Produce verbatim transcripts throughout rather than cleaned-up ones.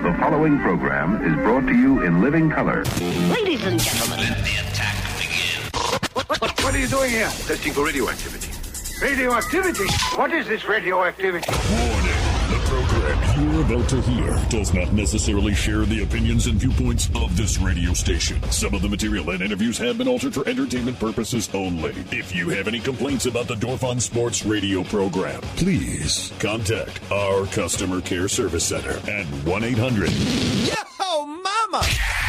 The following program is brought to you in living color. Ladies and gentlemen, let the attack begin. What, what, what are you doing here? Testing for radioactivity. Radioactivity? What is this radioactivity? Warning. The program you're about to hear does not necessarily share the opinions and viewpoints of this radio station. Some of the material and interviews have been altered for entertainment purposes only. If you have any complaints about the Dorf on Sports radio program, please contact our customer care service center at one eight hundred Yo, mama!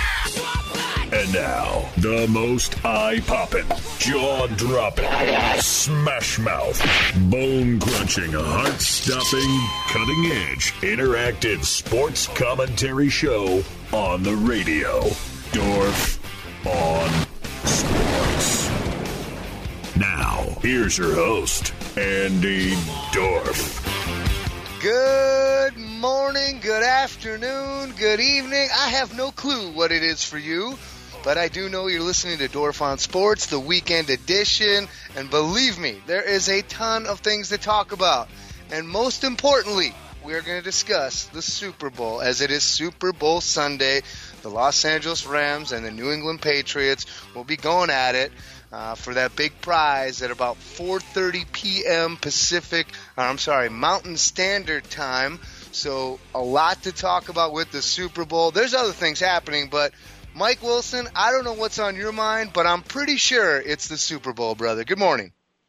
And now, the most eye-popping, jaw-dropping, smash-mouth, bone-crunching, heart-stopping, cutting-edge, interactive sports commentary show on the radio. Dorf on Sports. Now, here's your host, Andy Dorf. Good morning, good afternoon, good evening. I have no clue what it is for you, but I do know you're listening to Dorf on Sports, the weekend edition, and believe me, there is a ton of things to talk about. And most importantly, we are going to discuss the Super Bowl, as it is Super Bowl Sunday. The Los Angeles Rams and the New England Patriots will be going at it uh, for that big prize at about four thirty p.m. Pacific, or I'm sorry, Mountain Standard Time. So a lot to talk about with the Super Bowl. There's other things happening, but Mike Wilson, I don't know what's on your mind, but I'm pretty sure it's the Super Bowl, brother. Good morning.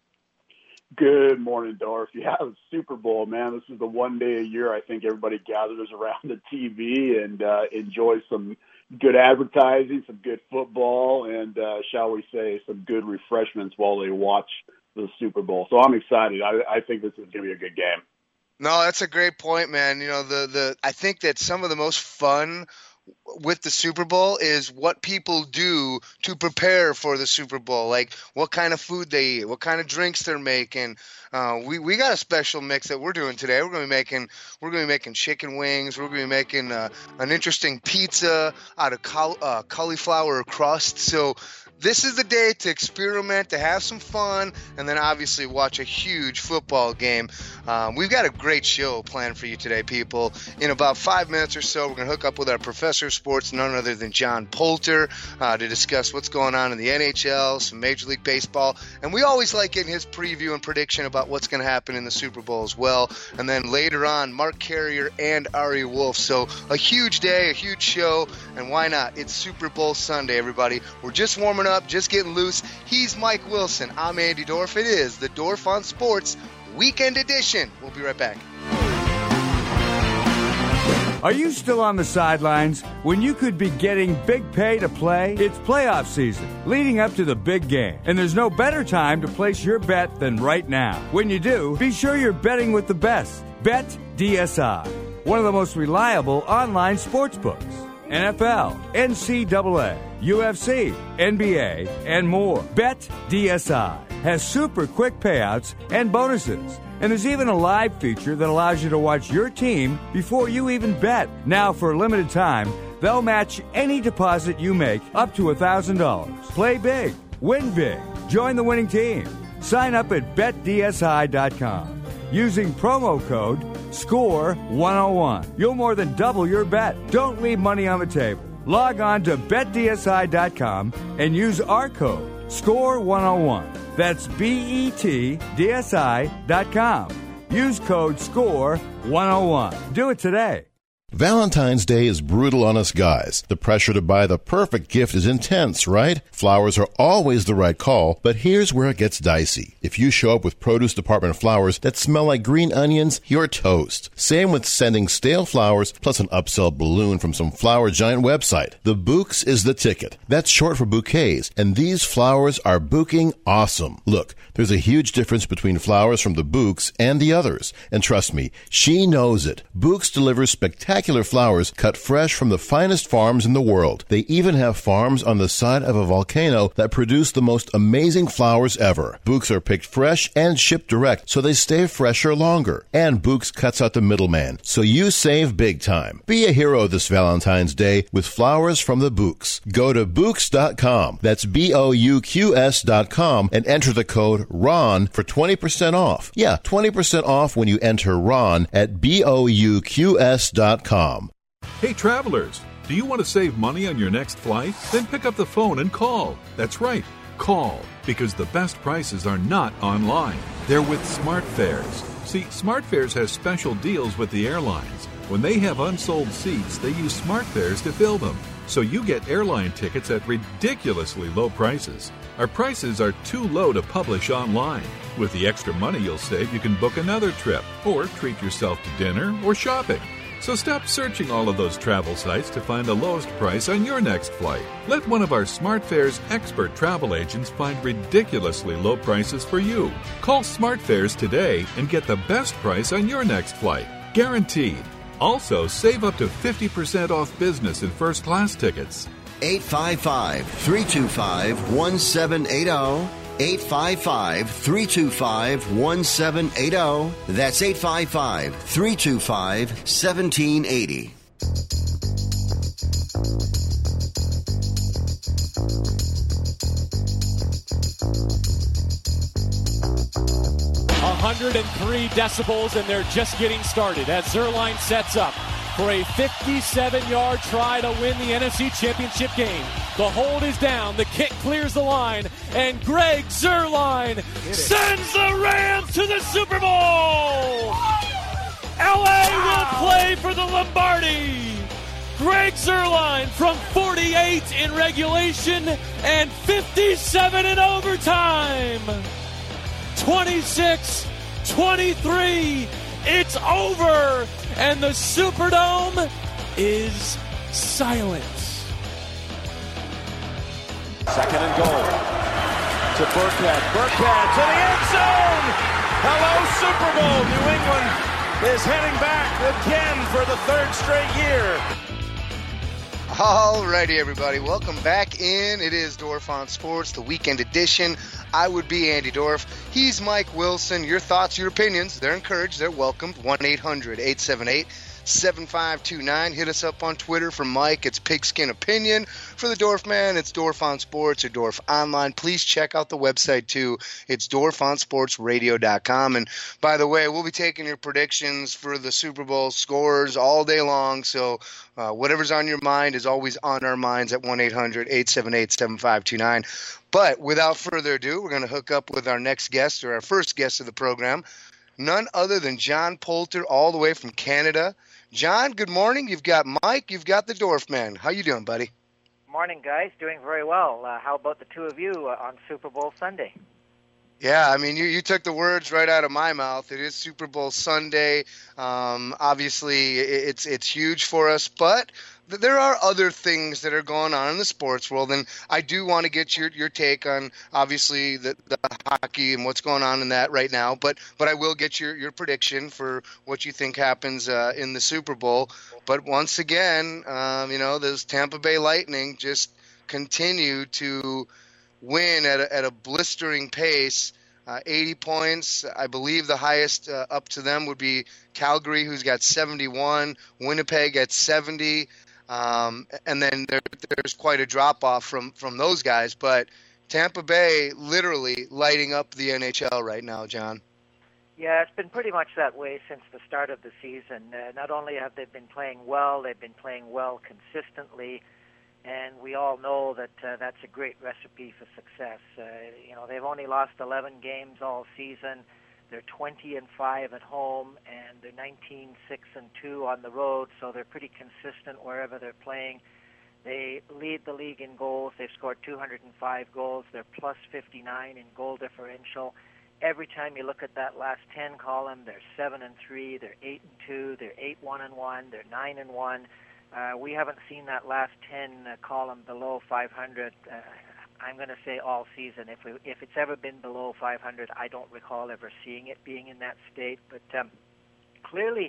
Good morning, Dorf. Yeah, the Super Bowl, man. This is the one day a year I think everybody gathers around the T V and uh, enjoys some good advertising, some good football, and, uh, shall we say, some good refreshments while they watch the Super Bowl. So I'm excited. I, I think this is going to be a good game. No, that's a great point, man. You know, the, the I think that some of the most fun with the Super Bowl is what people do to prepare for the Super Bowl, like what kind of food they eat, what kind of drinks they're making. Uh, we we got a special mix that we're doing today. We're going to be making we're going to be making chicken wings. We're going to be making uh, an interesting pizza out of caul- uh, cauliflower crust. So this is the day to experiment, to have some fun, and then obviously watch a huge football game. Um, we've got a great show planned for you today, people. In about five minutes or so, we're going to hook up with our professor of sports, none other than John Poulter, uh, to discuss what's going on in the N H L, some Major League Baseball. And we always like getting his preview and prediction about what's going to happen in the Super Bowl as well. And then later on, Mark Carrier and Ari Wolf. So a huge day, a huge show, and why not? It's Super Bowl Sunday, everybody. We're just warming up, just getting loose. He's Mike Wilson. I'm Andy Dorf. It is the Dorf on Sports Weekend Edition. We'll be right back. Are you still on the sidelines when you could be getting big pay to play? It's playoff season, leading up to the big game. And there's no better time to place your bet than right now. When you do, be sure you're betting with the best. Bet D S I, one of the most reliable online sports books. N F L, N C double A, U F C, N B A, and more. Bet D S I has super quick payouts and bonuses. And there's even a live feature that allows you to watch your team before you even bet. Now, for a limited time, they'll match any deposit you make up to one thousand dollars. Play big. Win big. Join the winning team. Sign up at bet D S I dot com using promo code score one oh one. You'll more than double your bet. Don't leave money on the table. Log on to bet D S I dot com and use our code score one oh one. That's B E T D S I dot com. Use code SCORE one oh one. Do it today. Valentine's Day is brutal on us guys. The pressure to buy the perfect gift is intense, right? Flowers are always the right call, but here's where it gets dicey. If you show up with produce department flowers that smell like green onions, you're toast. Same with sending stale flowers plus an upsell balloon from some flower giant website. The Bouqs is the ticket. That's short for bouquets, and these flowers are bouquing awesome. Look, there's a huge difference between flowers from the Bouqs and the others, and trust me, she knows it. Bouqs delivers spectacular flowers cut fresh from the finest farms in the world. They even have farms on the side of a volcano that produce the most amazing flowers ever. Bouqs are picked fresh and shipped direct, so they stay fresher longer. And Bouqs cuts out the middleman, so you save big time. Be a hero this Valentine's Day with flowers from the Bouqs. Go to Bouqs dot com. That's B O U Q S dot com and enter the code RON for twenty percent off. Yeah, twenty percent off when you enter RON at B O U Q S dot com. Hey travelers, do you want to save money on your next flight? Then pick up the phone and call. That's right, call, because the best prices are not online. They're with SmartFares. See, SmartFares has special deals with the airlines. When they have unsold seats, they use SmartFares to fill them. So you get airline tickets at ridiculously low prices. Our prices are too low to publish online. With the extra money you'll save, you can book another trip or treat yourself to dinner or shopping. So stop searching all of those travel sites to find the lowest price on your next flight. Let one of our SmartFares expert travel agents find ridiculously low prices for you. Call SmartFares today and get the best price on your next flight. Guaranteed. Also, save up to fifty percent off business and first class tickets. eight five five, three two five, one seven eight zero. eight five five, three two five, one seven eight zero. That's eight five five, three two five, one seven eight zero. one hundred three decibels, and they're just getting started as Zuerlein sets up for a fifty-seven-yard try to win the N F C Championship game. The hold is down, the kick clears the line, and Greg Zuerlein sends the Rams to the Super Bowl! L A will play for the Lombardi! Greg Zuerlein from forty-eight in regulation and fifty-seven in overtime! twenty-six twenty-three, it's over, and the Superdome is silent. Second and goal to Burkhead. Burkhead to the end zone. Hello, Super Bowl. New England is heading back again for the third straight year. Alrighty, everybody. Welcome back in. It is Dorf on Sports, the weekend edition. I would be Andy Dorf. He's Mike Wilson. Your thoughts, your opinions, they're encouraged. They're welcomed. one eight hundred, eight seven eight, seven five two nine. Hit us up on Twitter. For Mike, it's Pigskin Opinion. For the Dorf Man, it's Dorf on Sports or Dorf Online. Please check out the website, too. It's dorf on sports radio dot com. And by the way, we'll be taking your predictions for the Super Bowl scores all day long. So uh, whatever's on your mind is always on our minds at one eight hundred, eight seven eight, seven five two nine. But without further ado, we're going to hook up with our next guest, or our first guest of the program, none other than John Poulter, all the way from Canada. John, good morning. You've got Mike. You've got the Dorf Man. How you doing, buddy? Morning, guys. Doing very well. Uh, how about the two of you uh, on Super Bowl Sunday? Yeah, I mean, you, you took the words right out of my mouth. It is Super Bowl Sunday. Um, obviously, it's it's huge for us, but there are other things that are going on in the sports world, and I do want to get your, your take on, obviously, the, the hockey and what's going on in that right now, but but I will get your, your prediction for what you think happens uh, in the Super Bowl. But once again, um, you know, those Tampa Bay Lightning just continue to win at a, at a blistering pace. Uh, eighty points. I believe the highest uh, up to them would be Calgary, who's got seventy-one. Winnipeg at seventy. Um, and then there, there's quite a drop-off from, from those guys. But Tampa Bay literally lighting up the N H L right now, John. Yeah, it's been pretty much that way since the start of the season. Uh, not only have they been playing well, they've been playing well consistently. And we all know that uh, that's a great recipe for success. Uh, you know, they've only lost eleven games all season. They're twenty and five at home, and they're nineteen six and two on the road. So they're pretty consistent wherever they're playing. They lead the league in goals. They've scored two hundred five goals. They're plus fifty-nine in goal differential. Every time you look at that last ten column, they're seven and three. They're eight and two. They're eight one and one. They're nine and one. Uh, we haven't seen that last ten uh, column below five hundred, uh, I'm going to say all season. If we, if it's ever been below five hundred, I don't recall ever seeing it being in that state. But um, clearly,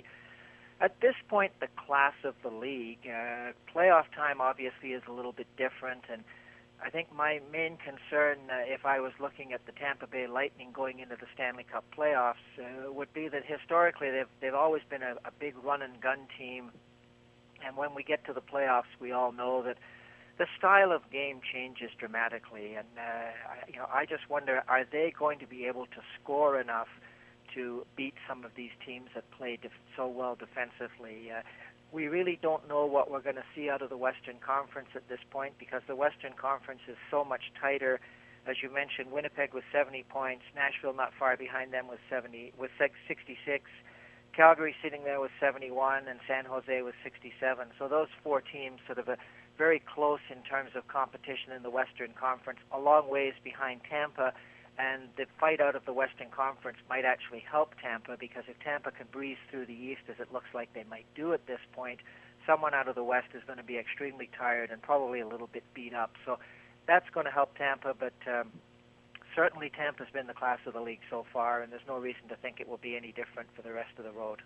at this point, the class of the league, uh, playoff time obviously is a little bit different. And I think my main concern, uh, if I was looking at the Tampa Bay Lightning going into the Stanley Cup playoffs, uh, would be that historically they've, they've always been a, a big run-and-gun team. And when we get to the playoffs, we all know that the style of game changes dramatically. And uh, I, you know, I just wonder, are they going to be able to score enough to beat some of these teams that play def- so well defensively? Uh, we really don't know what we're going to see out of the Western Conference at this point, because the Western Conference is so much tighter. As you mentioned, Winnipeg with seventy points, Nashville not far behind them with seventy, with sixty-six, Calgary sitting there with seventy-one, and San Jose with sixty-seven. So those four teams sort of a very close in terms of competition in the Western Conference, a long ways behind Tampa. And the fight out of the Western Conference might actually help Tampa, because if Tampa can breeze through the East, as it looks like they might do at this point, someone out of the West is going to be extremely tired and probably a little bit beat up. So that's going to help Tampa, but um, certainly Tampa's been the class of the league so far, and there's no reason to think it will be any different for the rest of the road.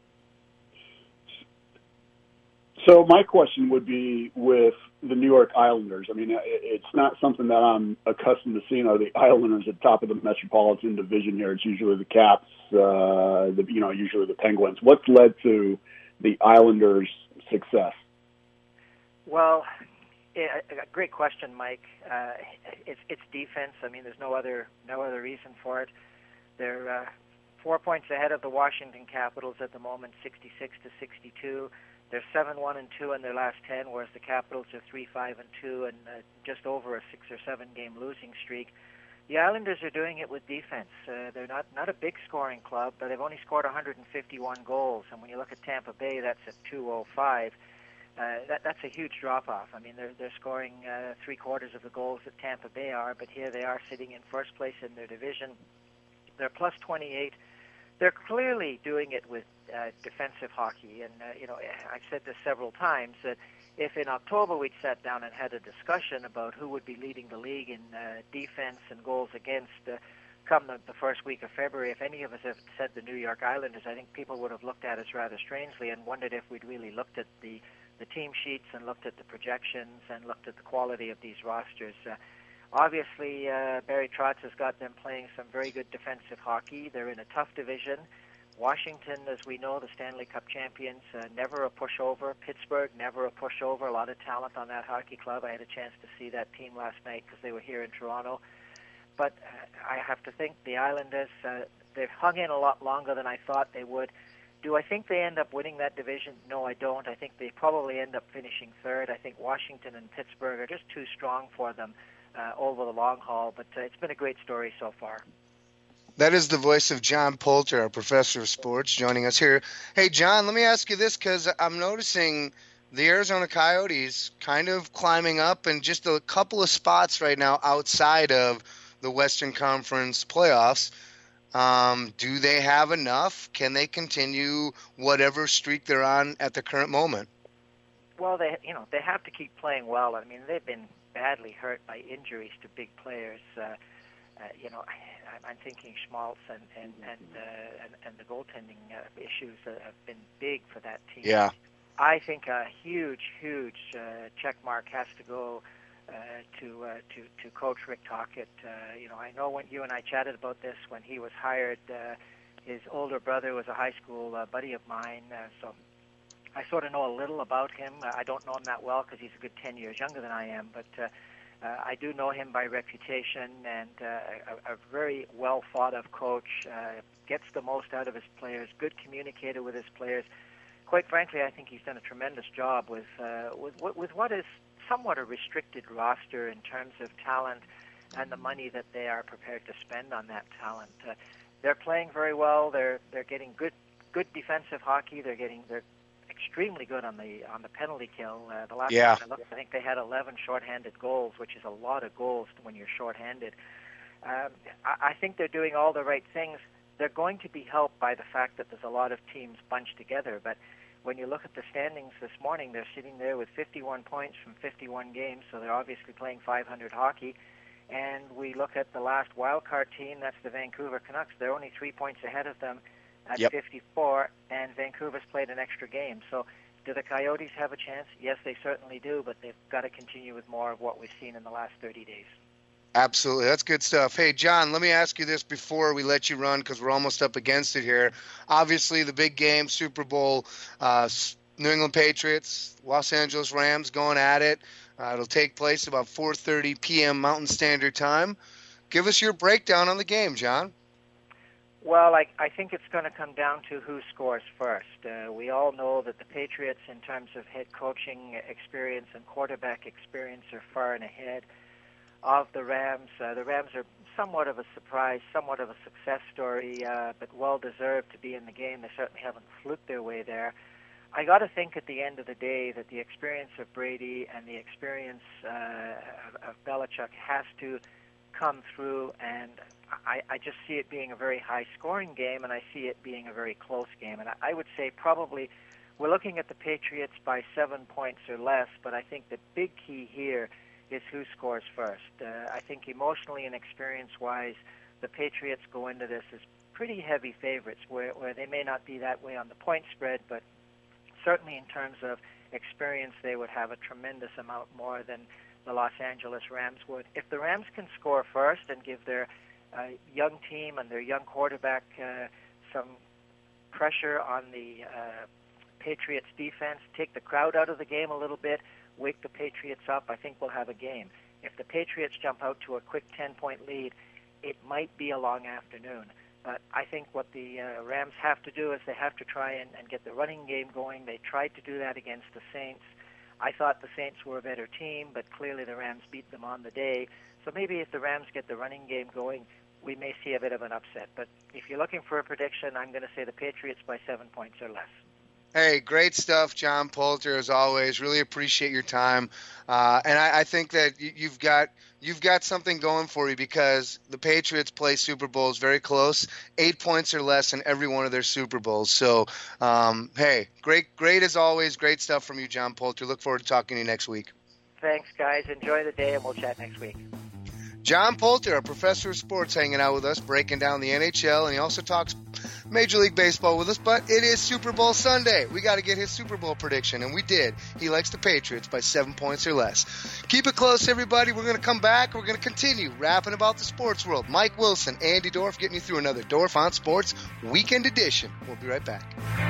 So my question would be with the New York Islanders. I mean, it's not something that I'm accustomed to seeing. Are the Islanders at the top of the Metropolitan Division here? It's usually the Caps, uh, the, you know, usually the Penguins. What's led to the Islanders' success? Well, yeah, a great question, Mike. Uh, it's it's defense. I mean, there's no other no other reason for it. They're uh, four points ahead of the Washington Capitals at the moment, sixty-six to sixty-two. They're seven one and two in their last ten, whereas the Capitals are three five and two and uh, just over a six or seven game losing streak. The Islanders are doing it with defense. Uh, they're not not a big scoring club, but they've only scored one hundred fifty-one goals. And when you look at Tampa Bay, that's at two oh five. Uh, that, that's a huge drop-off. I mean, they're they're scoring uh, three quarters of the goals that Tampa Bay are, but here they are sitting in first place in their division. They're plus twenty-eight. They're clearly doing it with uh, defensive hockey, and uh, you know, I've said this several times that if in October we'd sat down and had a discussion about who would be leading the league in uh, defense and goals against, uh, come the, the first week of February, if any of us have said the New York Islanders, I think people would have looked at us rather strangely and wondered if we'd really looked at the the team sheets and looked at the projections and looked at the quality of these rosters. Uh, Obviously, uh, Barry Trotz has got them playing some very good defensive hockey. They're in a tough division. Washington, as we know, the Stanley Cup champions, uh, never a pushover. Pittsburgh, never a pushover. A lot of talent on that hockey club. I had a chance to see that team last night because they were here in Toronto. But uh, I have to think the Islanders, uh, they've hung in a lot longer than I thought they would. Do I think they end up winning that division? No, I don't. I think they probably end up finishing third. I think Washington and Pittsburgh are just too strong for them Uh, over the long haul, but uh, it's been a great story so far. That is the voice of John Poulter, our professor of sports, joining us here. Hey, John, let me ask you this, because I'm noticing the Arizona Coyotes kind of climbing up in just a couple of spots right now outside of the Western Conference playoffs. Um, do they have enough? Can they continue whatever streak they're on at the current moment? Well, they you know they have to keep playing well. I mean, they've been badly hurt by injuries to big players. Uh, uh, you know, I, I'm thinking Schmaltz and and and, uh, and and the goaltending uh, issues uh, have been big for that team. Yeah. I think a huge, huge uh, check mark has to go uh, to uh, to to Coach Rick Tocchet. Uh, you know, I know when you and I chatted about this when he was hired. Uh, his older brother was a high school uh, buddy of mine, uh, so. I sort of know a little about him. Uh, I don't know him that well because he's a good ten years younger than I am, but uh, uh, I do know him by reputation, and uh, a, a very well thought of coach, uh, gets the most out of his players, good communicator with his players. Quite frankly, I think he's done a tremendous job with, uh, with, with what is somewhat a restricted roster in terms of talent and the money that they are prepared to spend on that talent. Uh, they're playing very well. They're they're getting good good defensive hockey. They're getting they're extremely good on the on the penalty kill. Uh, the last yeah. time I looked, I think they had eleven shorthanded goals, which is a lot of goals when you're shorthanded. Um, I, I think they're doing all the right things. They're going to be helped by the fact that there's a lot of teams bunched together. But when you look at the standings this morning, they're sitting there with fifty-one points from fifty-one games, so they're obviously playing five hundred hockey. And we look at the last wild card team, that's the Vancouver Canucks. They're only three points ahead of them at yep. fifty-four, and Vancouver's played an extra game. So do the Coyotes have a chance? Yes, they certainly do, but they've got to continue with more of what we've seen in the last thirty days. Absolutely. That's good stuff. Hey, John, let me ask you this before we let you run because we're almost up against it here. Obviously, the big game, Super Bowl, uh, New England Patriots, Los Angeles Rams going at it. Uh, it'll take place about four thirty p.m. Mountain Standard Time. Give us your breakdown on the game, John. Well, I, I think it's going to come down to who scores first. Uh, we all know that the Patriots, in terms of head coaching experience and quarterback experience, are far and ahead of the Rams. Uh, the Rams are somewhat of a surprise, somewhat of a success story, uh, but well-deserved to be in the game. They certainly haven't fluked their way there. I got to think at the end of the day that the experience of Brady and the experience uh, of, of Belichick has to come through, and I, I just see it being a very high-scoring game, and I see it being a very close game. And I, I would say probably we're looking at the Patriots by seven points or less, but I think the big key here is who scores first. Uh, I think emotionally and experience-wise, the Patriots go into this as pretty heavy favorites, where, where they may not be that way on the point spread, but certainly in terms of experience, they would have a tremendous amount more than the Los Angeles Rams would. If the Rams can score first and give their uh, young team and their young quarterback uh, some pressure on the uh, Patriots defense, take the crowd out of the game a little bit, wake the Patriots up, I think we'll have a game. If the Patriots jump out to a quick ten-point lead, it might be a long afternoon. But I think what the uh, Rams have to do is they have to try and, and get the running game going. They tried to do that against the Saints. I thought the Saints were a better team, but clearly the Rams beat them on the day. So maybe if the Rams get the running game going, we may see a bit of an upset. But if you're looking for a prediction, I'm going to say the Patriots by seven points or less. Hey, great stuff, John Poulter, as always. Really appreciate your time. Uh, and I, I think that you've got you've got something going for you, because the Patriots play Super Bowls very close, eight points or less in every one of their Super Bowls. So, um, hey, great, great as always. Great stuff from you, John Poulter. Look forward to talking to you next week. Thanks, guys. Enjoy the day, and we'll chat next week. John Poulter, a professor of sports, hanging out with us, breaking down the N H L, and he also talks Major League Baseball with us, but it is Super Bowl Sunday. We got to get his Super Bowl prediction, and we did. He likes the Patriots by seven points or less. Keep it close, everybody. We're going to come back. We're going to continue rapping about the sports world. Mike Wilson, Andy Dorf, getting you through another Dorf on Sports Weekend Edition. We'll be right back.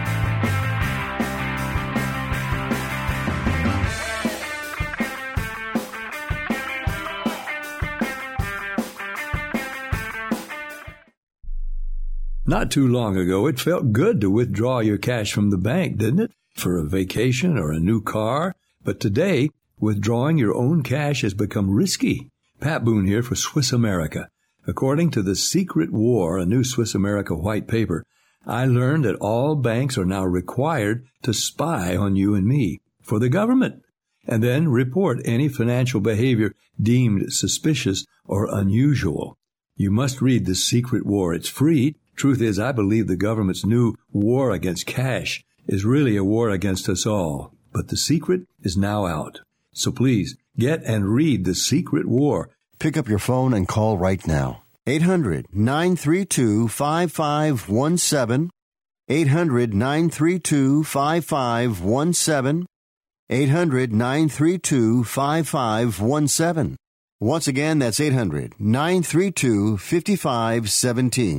Not too long ago, it felt good to withdraw your cash from the bank, didn't it? For a vacation or a new car. But today, withdrawing your own cash has become risky. Pat Boone here for Swiss America. According to The Secret War, a new Swiss America white paper, I learned that all banks are now required to spy on you and me for the government, and then report any financial behavior deemed suspicious or unusual. You must read The Secret War. It's free. Truth is, I believe the government's new war against cash is really a war against us all. But the secret is now out. So please, get and read The Secret War. Pick up your phone and call right now. eight hundred, nine three two, five five one seven. eight hundred, nine three two, five five one seven. eight hundred, nine three two, five five one seven. Once again, that's eight hundred, nine three two, five five one seven.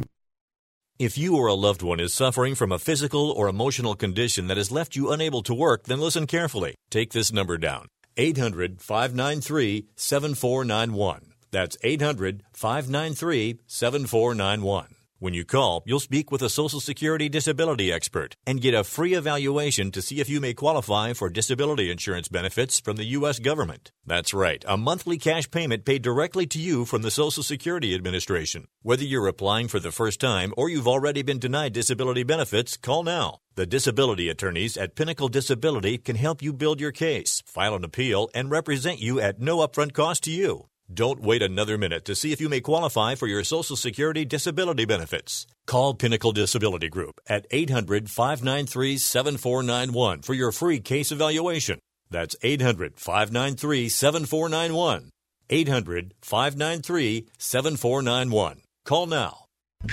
If you or a loved one is suffering from a physical or emotional condition that has left you unable to work, then listen carefully. Take this number down. eight hundred, five nine three, seven four nine one. That's eight hundred, five nine three, seven four nine one. When you call, you'll speak with a Social Security disability expert and get a free evaluation to see if you may qualify for disability insurance benefits from the U S government. That's right, a monthly cash payment paid directly to you from the Social Security Administration. Whether you're applying for the first time or you've already been denied disability benefits, call now. The disability attorneys at Pinnacle Disability can help you build your case, file an appeal, and represent you at no upfront cost to you. Don't wait another minute to see if you may qualify for your Social Security disability benefits. Call Pinnacle Disability Group at eight hundred, five nine three, seven four nine one for your free case evaluation. That's eight hundred, five nine three, seven four nine one. eight hundred, five nine three, seven four nine one. Call now.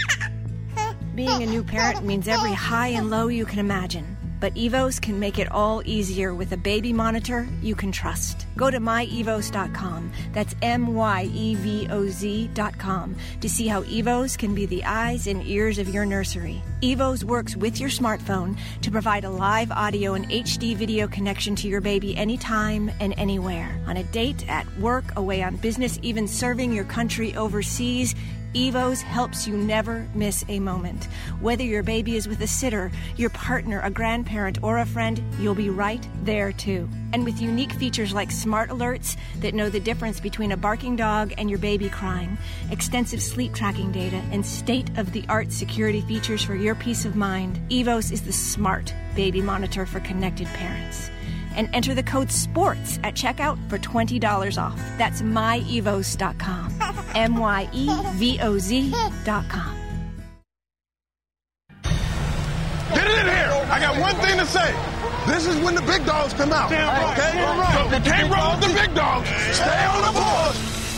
Being a new parent means every high and low you can imagine. But Evos can make it all easier with a baby monitor you can trust. Go to my evos dot com, that's M Y E V O Z dot com, to see how Evos can be the eyes and ears of your nursery. Evos works with your smartphone to provide a live audio and H D video connection to your baby anytime and anywhere. On a date, at work, away on business, even serving your country overseas, Evos helps you never miss a moment. Whether your baby is with a sitter, your partner, a grandparent, or a friend, you'll be right there too. And with unique features like smart alerts that know the difference between a barking dog and your baby crying, extensive sleep tracking data, and state-of-the-art security features for your peace of mind, Evos is the smart baby monitor for connected parents. And enter the code SPORTS at checkout for twenty dollars off. That's my evos dot com. M Y E V O Z dot com. Get it in here! I got one thing to say. This is when the big dogs come out. Damn, okay? So you can't roll with the big dogs. Stay on the board.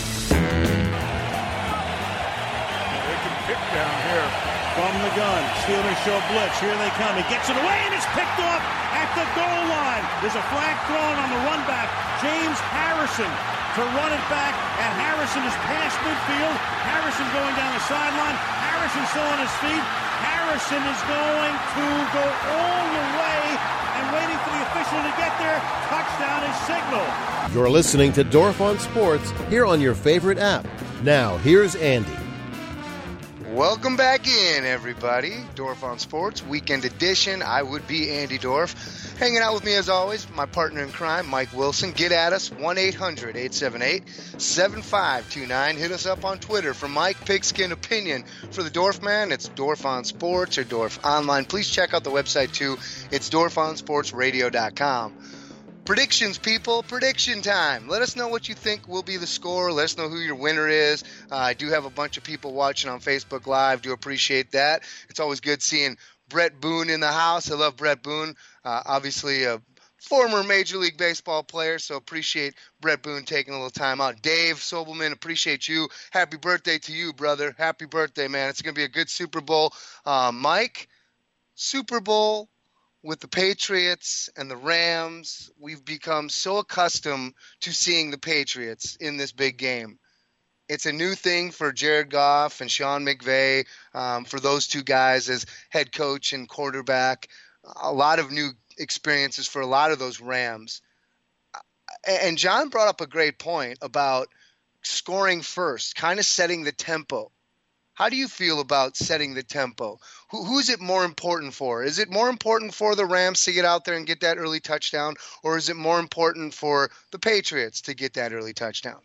They can pick down here from the gun. Steelers show blitz. Here they come. He gets it away, and it's picked off at the goal line. There's a flag thrown on the run back. James Harrison to run it back, and Harrison is past midfield. Harrison going down the sideline. Harrison still on his feet. Harrison is going to go all the way and waiting for the official to get there. Touchdown is signaled. You're listening to Dorf on Sports here on your favorite app. Now, here's Andy. Welcome back in, everybody. Dorf on Sports, weekend edition. I would be Andy Dorf. Hanging out with me, as always, my partner in crime, Mike Wilson. Get at us, one eight hundred eight seven eight seven five two nine. Hit us up on Twitter for Mike Pigskin Opinion. For the Dorf Man, it's Dorf on Sports or Dorf Online. Please check out the website, too. It's dorf on sports radio dot com. Predictions, people. Prediction time. Let us know what you think will be the score. Let us know who your winner is. Uh, I do have a bunch of people watching on Facebook Live. Do appreciate that. It's always good seeing Brett Boone in the house. I love Brett Boone. Uh, obviously a former Major League Baseball player, so appreciate Brett Boone taking a little time out. Dave Sobelman, appreciate you. Happy birthday to you, brother. Happy birthday, man. It's going to be a good Super Bowl. Uh, Mike, Super Bowl with the Patriots and the Rams, we've become so accustomed to seeing the Patriots in this big game. It's a new thing for Jared Goff and Sean McVay, um, for those two guys as head coach and quarterback. A lot of new experiences for a lot of those Rams. And John brought up a great point about scoring first, kind of setting the tempo. How do you feel about setting the tempo? Who, who is it more important for? Is it more important for the Rams to get out there and get that early touchdown, or is it more important for the Patriots to get that early touchdown?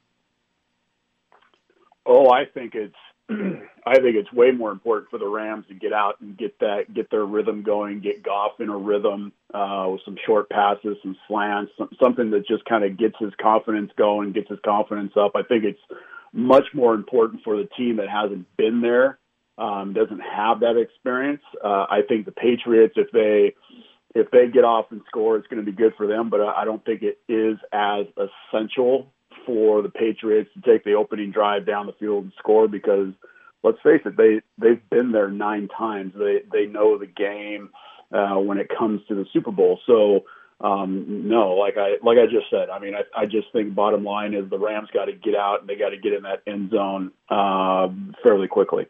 Oh, I think it's I think it's way more important for the Rams to get out and get that get their rhythm going, get Goff in a rhythm uh, with some short passes, some slants, some, something that just kind of gets his confidence going, gets his confidence up. I think it's much more important for the team that hasn't been there, um, doesn't have that experience. Uh, I think the Patriots, if they if they get off and score, it's going to be good for them. But I don't think it is as essential for the Patriots to take the opening drive down the field and score, because let's face it, they they've been there nine times. They they know the game uh, when it comes to the Super Bowl. So. Um, no, like I like I just said, I mean, I, I just think bottom line is the Rams got to get out and they got to get in that end zone uh, fairly quickly.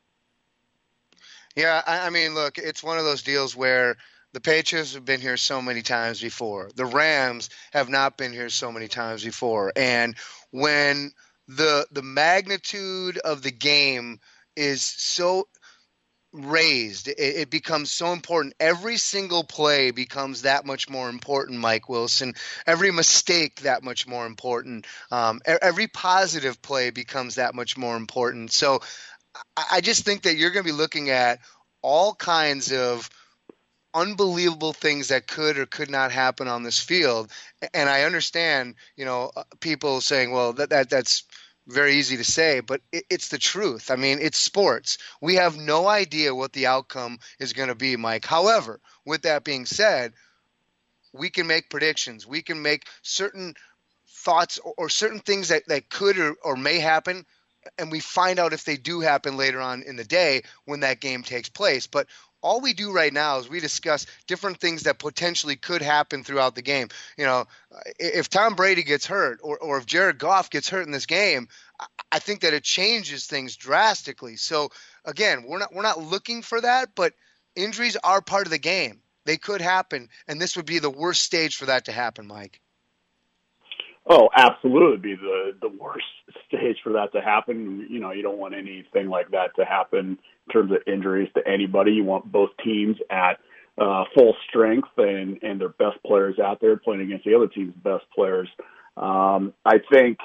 Yeah, I, I mean, look, it's one of those deals where the Patriots have been here so many times before. The Rams have not been here so many times before. And when the the magnitude of the game is so raised, it, it becomes so important. Every single play becomes that much more important, Mike Wilson. Every mistake that much more important. Um, every positive play becomes that much more important. So I, I just think that you're going to be looking at all kinds of unbelievable things that could or could not happen on this field. And I understand, you know, people saying, well, that, that that's very easy to say, but it, it's the truth. I mean, it's sports. We have no idea what the outcome is going to be, Mike. However, with that being said, we can make predictions. We can make certain thoughts or, or certain things that, that could or, or may happen, and we find out if they do happen later on in the day when that game takes place. But all we do right now is we discuss different things that potentially could happen throughout the game. You know, if Tom Brady gets hurt or, or if Jared Goff gets hurt in this game, I think that it changes things drastically. So again, we're not we're not looking for that, but injuries are part of the game. They could happen, and this would be the worst stage for that to happen, Mike. Oh, absolutely, be the the worst stage for that to happen. You know, you don't want anything like that to happen in terms of injuries to anybody. You want both teams at uh, full strength and and their best players out there playing against the other team's best players. Um, I think,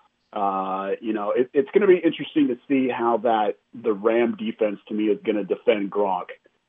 uh, you know, it, it's going to be interesting to see how that the Ram defense to me is going to defend Gronk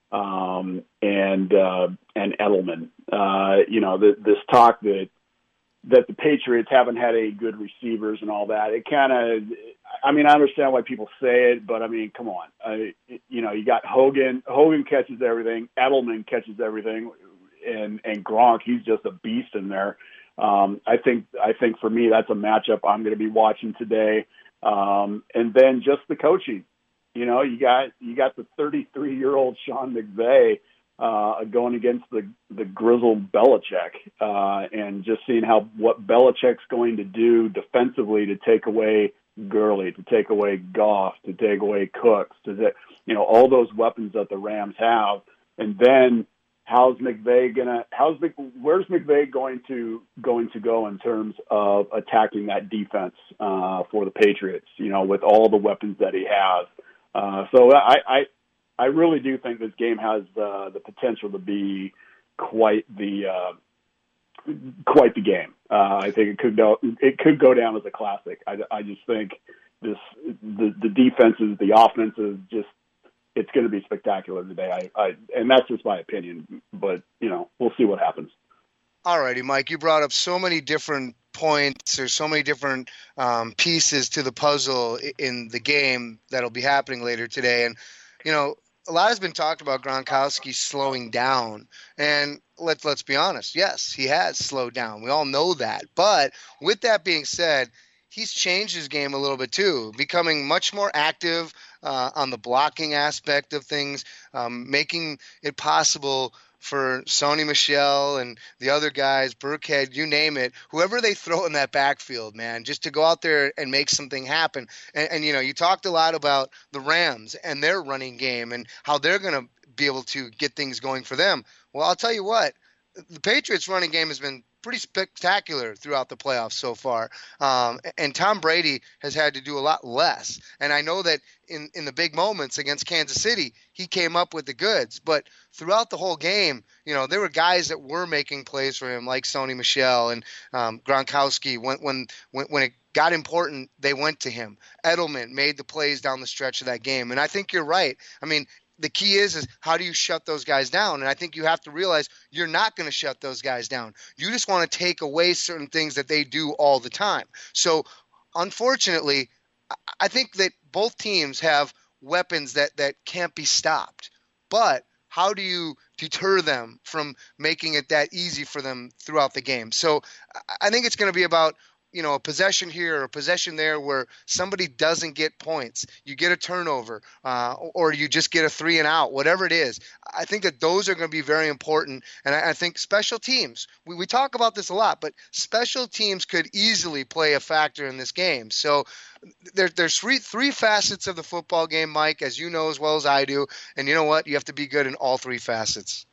um, and uh, and Edelman. Uh, you know, the, this talk that. that the Patriots haven't had any good receivers and all that. It kind of, I mean, I understand why people say it, but I mean, come on. I, you know, you got Hogan. Hogan catches everything. Edelman catches everything. And, and Gronk, he's just a beast in there. Um, I think, I think for me, that's a matchup I'm going to be watching today. Um, and then just the coaching, you know, you got, you got the thirty-three year old Sean McVay, Uh, going against the the grizzled Belichick, uh, and just seeing how what Belichick's going to do defensively to take away Gurley, to take away Goff, to take away Cooks, to take, you know, all those weapons that the Rams have, and then how's McVay gonna? How's Mc, where's McVay going to going to go in terms of attacking that defense uh, for the Patriots? You know, with all the weapons that he has. Uh, so I. I I really do think this game has uh, the potential to be quite the uh, quite the game. Uh, I think it could go it could go down as a classic. I, I just think this the, the defenses, the offenses, just it's going to be spectacular today. I, I and that's just my opinion, but you know we'll see what happens. All righty, Mike. You brought up so many different points. There's so many different um, pieces to the puzzle in the game that'll be happening later today, and you know. A lot has been talked about Gronkowski slowing down, and let's let's be honest. Yes, he has slowed down. We all know that. But with that being said, he's changed his game a little bit too, becoming much more active uh, on the blocking aspect of things, um, making it possible for Sony Michel and the other guys, Burkhead, you name it, whoever they throw in that backfield, man, just to go out there and make something happen. And, and you know, you talked a lot about the Rams and their running game and how they're going to be able to get things going for them. Well, I'll tell you what, the Patriots running game has been pretty spectacular throughout the playoffs so far. Um, and Tom Brady has had to do a lot less. And I know that in, in the big moments against Kansas City, he came up with the goods. But throughout the whole game, you know, there were guys that were making plays for him, like Sony Michel and um, Gronkowski. When, when, when, when it got important, they went to him. Edelman made the plays down the stretch of that game. And I think you're right. I mean, the key is, is how do you shut those guys down? And I think you have to realize you're not going to shut those guys down. You just want to take away certain things that they do all the time. So, unfortunately, I think that both teams have weapons that, that can't be stopped. But how do you deter them from making it that easy for them throughout the game? So I think it's going to be about, you know, a possession here or a possession there where somebody doesn't get points. You get a turnover uh, or you just get a three and out, whatever it is. I think that those are going to be very important. And I, I think special teams, we, we talk about this a lot, but special teams could easily play a factor in this game. So there, there's three, three facets of the football game, Mike, as you know as well as I do. And you know what? You have to be good in all three facets.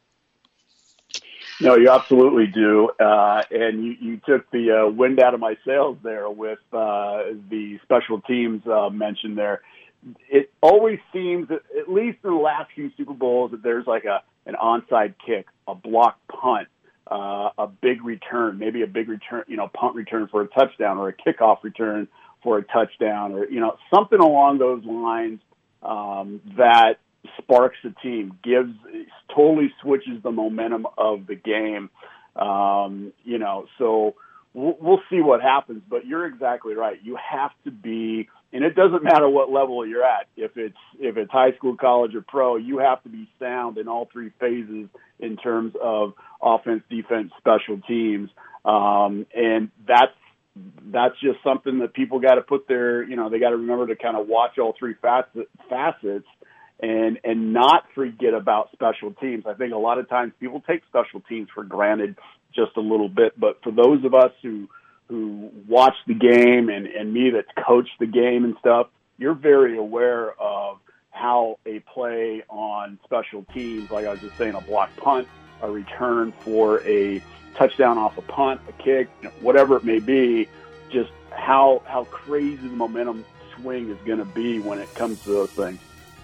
No, you absolutely do. Uh, and you, you took the uh, wind out of my sails there with uh, the special teams uh, mentioned there. It always seems, that, at least in the last few Super Bowls, that there's like a an onside kick, a block punt, uh, a big return, maybe a big return, you know, punt return for a touchdown or a kickoff return for a touchdown or, you know, something along those lines um, that sparks the team, gives, totally switches the momentum of the game. Um, you know, so we'll, we'll see what happens, but you're exactly right. You have to be, and it doesn't matter what level you're at. If it's, if it's high school, college, or pro, you have to be sound in all three phases in terms of offense, defense, special teams. Um, and that's, that's just something that people got to put their, you know, they got to remember to kind of watch all three facets, facets and and not forget about special teams. I think a lot of times people take special teams for granted just a little bit, but for those of us who who watch the game and, and me that's coached the game and stuff, you're very aware of how a play on special teams, like I was just saying, a block punt, a return for a touchdown off a punt, a kick, you know, whatever it may be, just how how crazy the momentum swing is going to be when it comes to those things.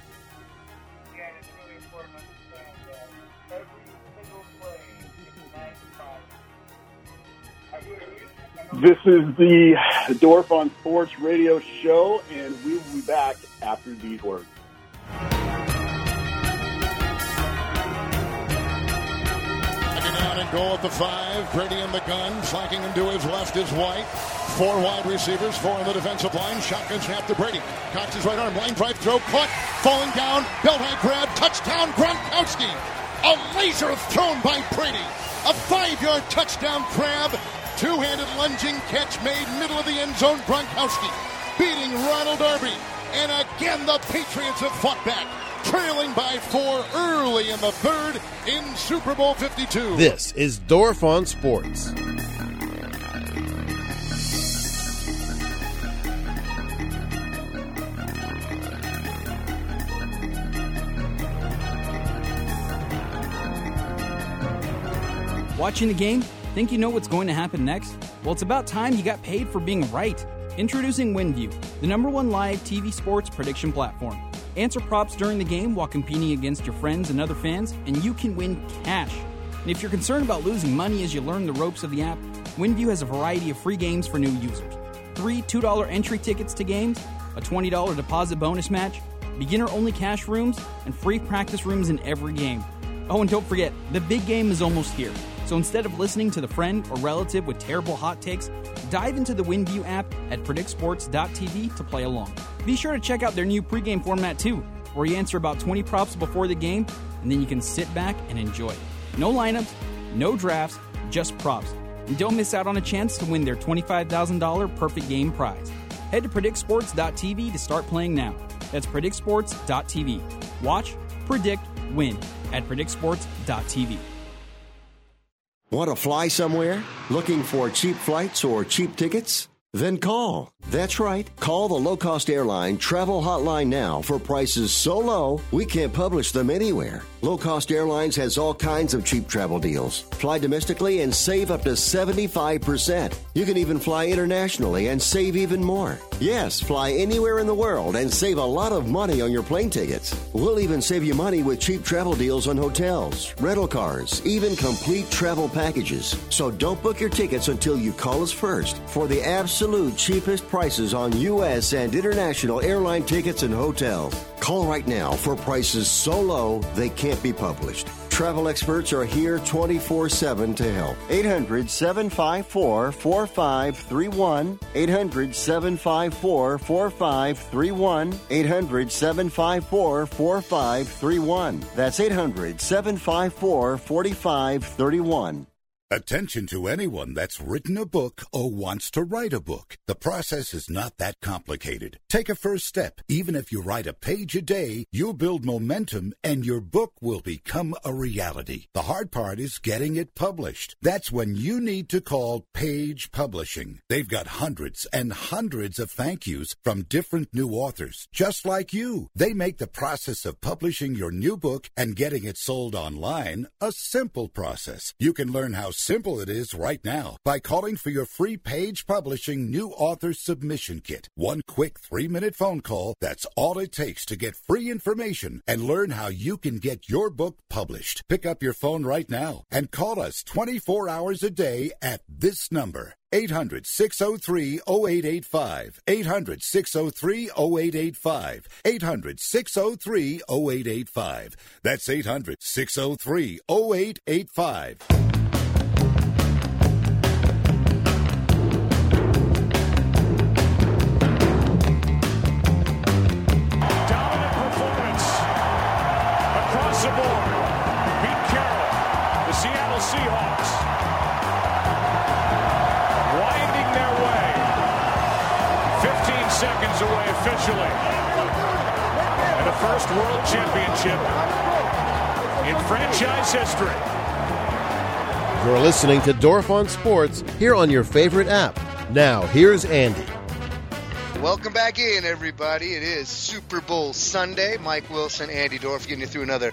This is the Dorf on Sports radio show, and we will be back after these words. Down and goal at the five. Brady in the gun. Flanking him to his left is White. Four wide receivers, four on the defensive line. Shotgun snap to Brady. Cocks his right arm. Line drive throw. Caught. Falling down. Belt high grab. Touchdown Gronkowski. A laser thrown by Brady. A five-yard touchdown grab. Two-handed lunging catch made middle of the end zone. Gronkowski beating Ronald Darby. And again, the Patriots have fought back, trailing by four early in the third in Super Bowl fifty-two. This is Dorf on Sports. Watching the game? Think you know what's going to happen next? Well, it's about time you got paid for being right. Introducing WinView, the number one live T V sports prediction platform. Answer props during the game while competing against your friends and other fans, and you can win cash. And if you're concerned about losing money as you learn the ropes of the app, WinView has a variety of free games for new users. Three two dollar entry tickets to games, a twenty dollar deposit bonus match, beginner-only cash rooms, and free practice rooms in every game. Oh, and don't forget, the big game is almost here. So instead of listening to the friend or relative with terrible hot takes, dive into the WinView app at predict sports dot t v to play along. Be sure to check out their new pregame format too, where you answer about twenty props before the game, and then you can sit back and enjoy. No lineups, no drafts, just props. And don't miss out on a chance to win their twenty-five thousand dollars perfect game prize. Head to predict sports dot t v to start playing now. That's predict sports dot t v. Watch, predict, win at predict sports dot t v. Want to fly somewhere? Looking for cheap flights or cheap tickets? Then call. That's right. Call the low-cost airline travel hotline now for prices so low we can't publish them anywhere. Low Cost Airlines has all kinds of cheap travel deals. Fly domestically and save up to seventy-five percent. You can even fly internationally and save even more. Yes, fly anywhere in the world and save a lot of money on your plane tickets. We'll even save you money with cheap travel deals on hotels, rental cars, even complete travel packages. So don't book your tickets until you call us first for the absolute cheapest prices on U S and international airline tickets and hotels. Call right now for prices so low they can't be published. Travel experts are here twenty-four seven to help. eight hundred, seven five four, four five three one. eight hundred, seven five four, four five three one. eight hundred, seven five four, four five three one. That's eight hundred, seven five four, four five three one. Attention to anyone that's written a book or wants to write a book. The process is not that complicated. Take a first step. Even if you write a page a day, you'll build momentum and your book will become a reality. The hard part is getting it published. That's when you need to call Page Publishing. They've got hundreds and hundreds of thank yous from different new authors, just like you. They make the process of publishing your new book and getting it sold online a simple process. You can learn how simple it is right now by calling for your free Page Publishing New Author Submission Kit. One quick three-minute phone call, that's all it takes to get free information and learn how you can get your book published. Pick up your phone right now and call us twenty-four hours a day at this number. eight hundred, six oh three, oh eight eight five. eight hundred, six oh three, oh eight eight five. eight hundred, six oh three, oh eight eight five. That's eight hundred, six oh three, oh eight eight five. Seahawks winding their way, fifteen seconds away officially, and a first world championship in franchise history. You're listening to Dorf on Sports here on your favorite app. Now, here's Andy. Welcome back in, everybody. It is Super Bowl Sunday. Mike Wilson, Andy Dorf, getting you through another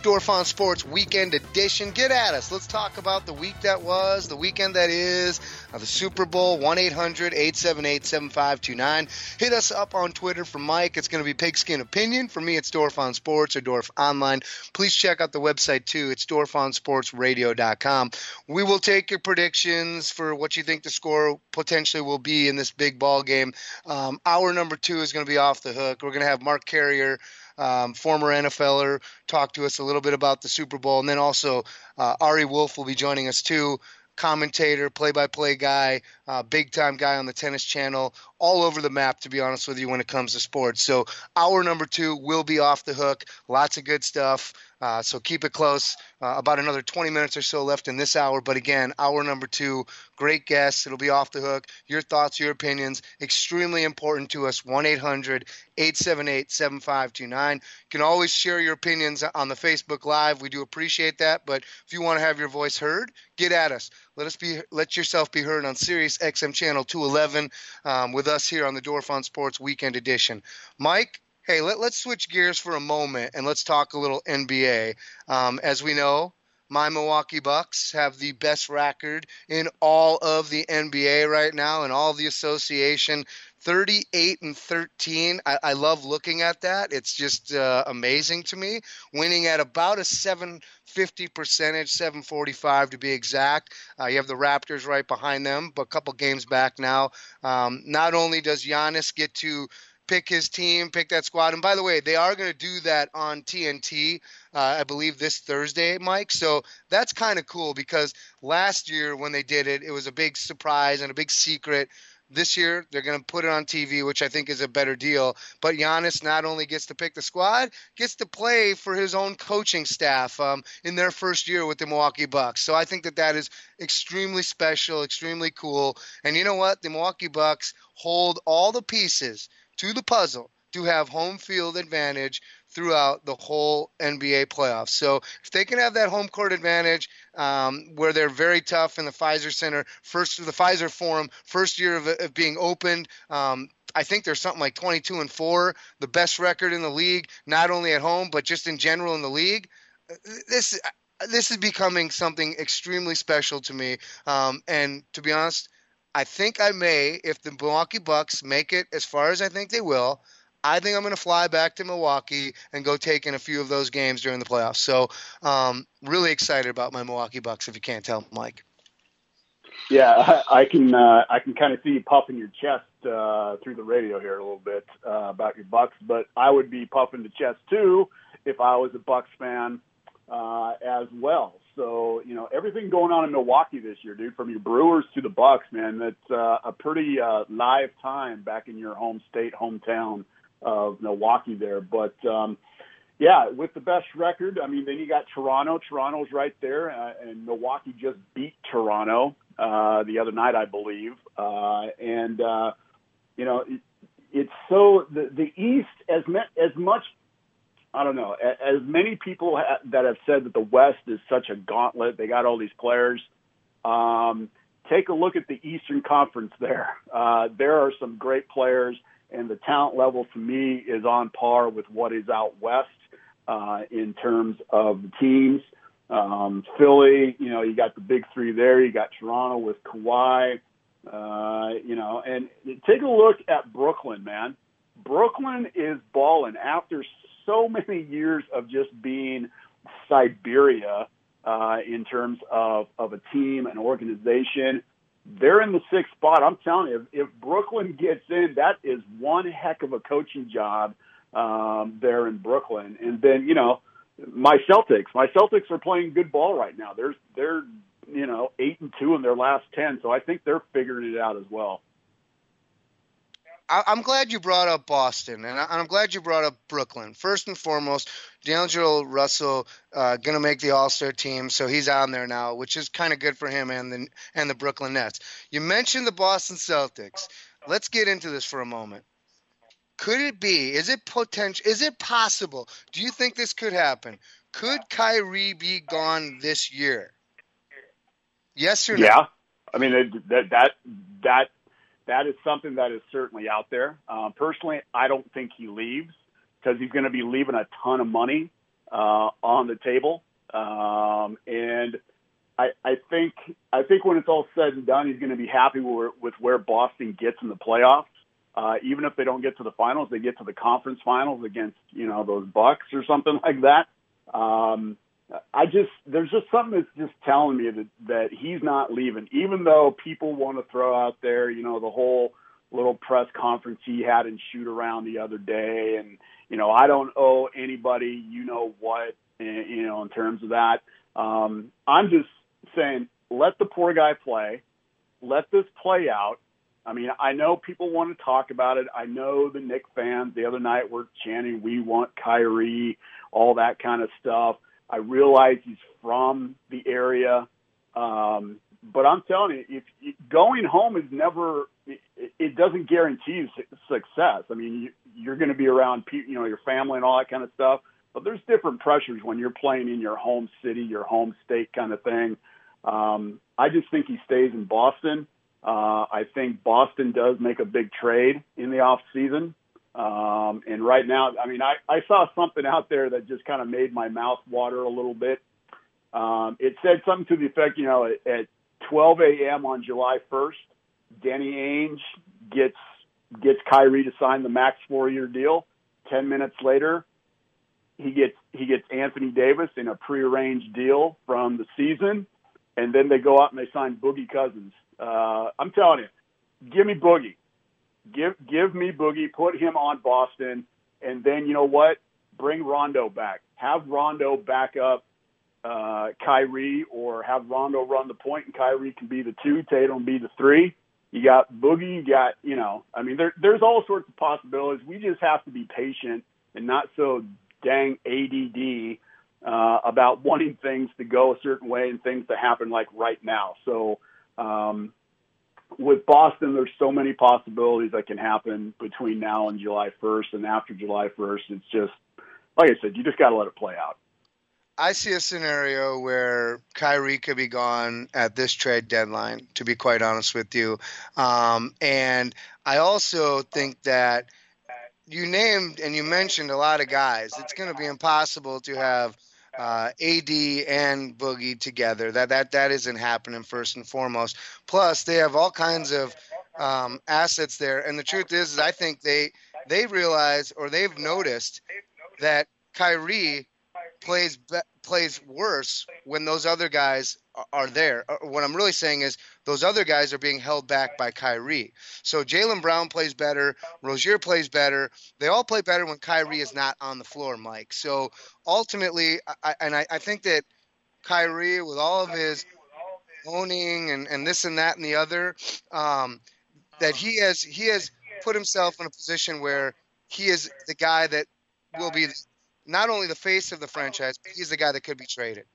Dorfon Sports Weekend Edition. Get at us. Let's talk about the week that was, the weekend that is, uh, the Super Bowl. one eight hundred eight seven eight seven five two nine. Hit us up on Twitter. For Mike, it's going to be Pigskin Opinion. For me, it's Dorfon Sports or Dorf Online. Please check out the website, too. It's dorfon sports radio dot com. We will take your predictions for what you think the score potentially will be in this big ball game. Um, hour number two is going to be off the hook. We're going to have Mark Carrier, Um, former N F L er, talk to us a little bit about the Super Bowl. And then also uh, Ari Wolf will be joining us too, commentator, play-by-play guy, uh, big-time guy on the Tennis Channel, all over the map, to be honest with you, when it comes to sports. So hour number two will be off the hook. Lots of good stuff. Uh, so keep it close. Uh, about another twenty minutes or so left in this hour. But again, hour number two, great guests. It'll be off the hook. Your thoughts, your opinions, extremely important to us. one eight hundred eight seven eight seven five two nine. You can always share your opinions on the Facebook Live. We do appreciate that. But if you want to have your voice heard, get at us. Let us be. Let yourself be heard on Sirius X M Channel two eleven um, with us here on the Dorfon Sports Weekend Edition. Mike, hey, let, let's switch gears for a moment and let's talk a little N B A. Um, as we know, my Milwaukee Bucks have the best record in all of the N B A right now and all of the association. thirty-eight and thirteen. I, I love looking at that. It's just uh, amazing to me. Winning at about a seven fifty percentage, seven forty-five to be exact. Uh, you have the Raptors right behind them, but a couple games back now. Um, not only does Giannis get to pick his team, pick that squad. And by the way, they are going to do that on T N T, uh, I believe this Thursday, Mike. So that's kind of cool because last year when they did it, it was a big surprise and a big secret. This year, they're going to put it on T V, which I think is a better deal. But Giannis not only gets to pick the squad, gets to play for his own coaching staff um, in their first year with the Milwaukee Bucks. So I think that that is extremely special, extremely cool. And you know what? The Milwaukee Bucks hold all the pieces to the puzzle to have home field advantage throughout the whole N B A playoffs. So if they can have that home court advantage um, where they're very tough in the Pfizer Center, first the Pfizer Forum, first year of, of being opened, um, I think there's something like twenty-two and four, the best record in the league, not only at home, but just in general in the league. This, this is becoming something extremely special to me. Um, and to be honest, I think I may, if the Milwaukee Bucks make it as far as I think they will, I think I'm going to fly back to Milwaukee and go take in a few of those games during the playoffs. So um, really excited about my Milwaukee Bucks, if you can't tell, Mike. Yeah, I, I can uh, I can kind of see you puffing your chest uh, through the radio here a little bit uh, about your Bucks, but I would be puffing the chest too if I was a Bucks fan uh, as well. So, you know, everything going on in Milwaukee this year, dude, from your Brewers to the Bucks, man, that's uh, a pretty uh, live time back in your home state, hometown of Milwaukee there. But, um, yeah, with the best record, I mean, then you got Toronto. Toronto's right there, uh, and Milwaukee just beat Toronto uh, the other night, I believe. Uh, and, uh, you know, it, it's so the, the East, as, me, as much, I don't know, as many people ha- that have said that the West is such a gauntlet, they got all these players. Um, take a look at the Eastern Conference there. Uh, there are some great players. And the talent level, to me, is on par with what is out west uh, in terms of the teams. Um, Philly, you know, you got the big three there. You got Toronto with Kawhi, uh, you know. And take a look at Brooklyn, man. Brooklyn is balling after so many years of just being Siberia uh, in terms of, of a team, an organization. They're in the sixth spot. I'm telling you, if, if Brooklyn gets in, that is one heck of a coaching job um, there in Brooklyn. And then, you know, my Celtics, my Celtics are playing good ball right now. They're, they're, you know, eight and two in their last ten. So I think they're figuring it out as well. I'm glad you brought up Boston, and I'm glad you brought up Brooklyn. First and foremost, D'Angelo Russell uh, going to make the All-Star team, so he's on there now, which is kind of good for him and the, and the Brooklyn Nets. You mentioned the Boston Celtics. Let's get into this for a moment. Could it be, is it potential, is it possible, do you think this could happen? Could Kyrie be gone this year? Yes or no? Yeah. I mean, that that that that is something that is certainly out there. Um, personally, I don't think he leaves because he's going to be leaving a ton of money uh, on the table. Um, and I, I think I think when it's all said and done, he's going to be happy with, with where Boston gets in the playoffs. Uh, even if they don't get to the finals, they get to the conference finals against, you know, those Bucks or something like that. Um, I just there's just something that's just telling me that, that he's not leaving, even though people want to throw out there, you know, the whole little press conference he had in shoot around the other day. And, you know, I don't owe anybody, you know what, you know, in terms of that. Um, I'm just saying, let the poor guy play. Let this play out. I mean, I know people want to talk about it. I know the Knicks fans the other night were chanting, we want Kyrie, all that kind of stuff. I realize he's from the area. Um, but I'm telling you, if going home is never, it, it doesn't guarantee you success. I mean, you, you're going to be around people, you know, your family and all that kind of stuff. But there's different pressures when you're playing in your home city, your home state kind of thing. Um, I just think he stays in Boston. Uh, I think Boston does make a big trade in the off season. Um, and right now, I mean, I, I saw something out there that just kind of made my mouth water a little bit. Um, it said something to the effect, you know, at, at twelve a.m. on July first, Danny Ainge gets, gets Kyrie to sign the max four-year deal. Ten minutes later, he gets, he gets Anthony Davis in a prearranged deal from the season. And then they go out and they sign Boogie Cousins. Uh, I'm telling you, give me Boogie. Give give me Boogie. Put him on Boston. And then, you know what? Bring Rondo back. Have Rondo back up uh, Kyrie, or have Rondo run the point and Kyrie can be the two, Tatum be the three. You got Boogie. You got, you know, I mean, there, there's all sorts of possibilities. We just have to be patient and not so dang A D D uh, about wanting things to go a certain way and things to happen like right now. So, Um, with Boston, there's so many possibilities that can happen between now and July first, and after July first, it's just, like I said, you just got to let it play out. I see a scenario where Kyrie could be gone at this trade deadline, to be quite honest with you. Um, and I also think that you named and you mentioned a lot of guys. It's going to be impossible to have Uh, A D and Boogie together. That that that isn't happening, first and foremost. Plus, they have all kinds of um, assets there. And the truth is, is I think they they realize, or they've noticed, that Kyrie plays plays worse when those other guys are there. What I'm really saying is those other guys are being held back by Kyrie. So Jaylen Brown plays better. Rozier plays better. They all play better when Kyrie is not on the floor, Mike. So ultimately, I, and I, I think that Kyrie, with all of his owning and, and this and that and the other, um, that he has he has put himself in a position where he is the guy that will be not only the face of the franchise, but he's the guy that could be traded.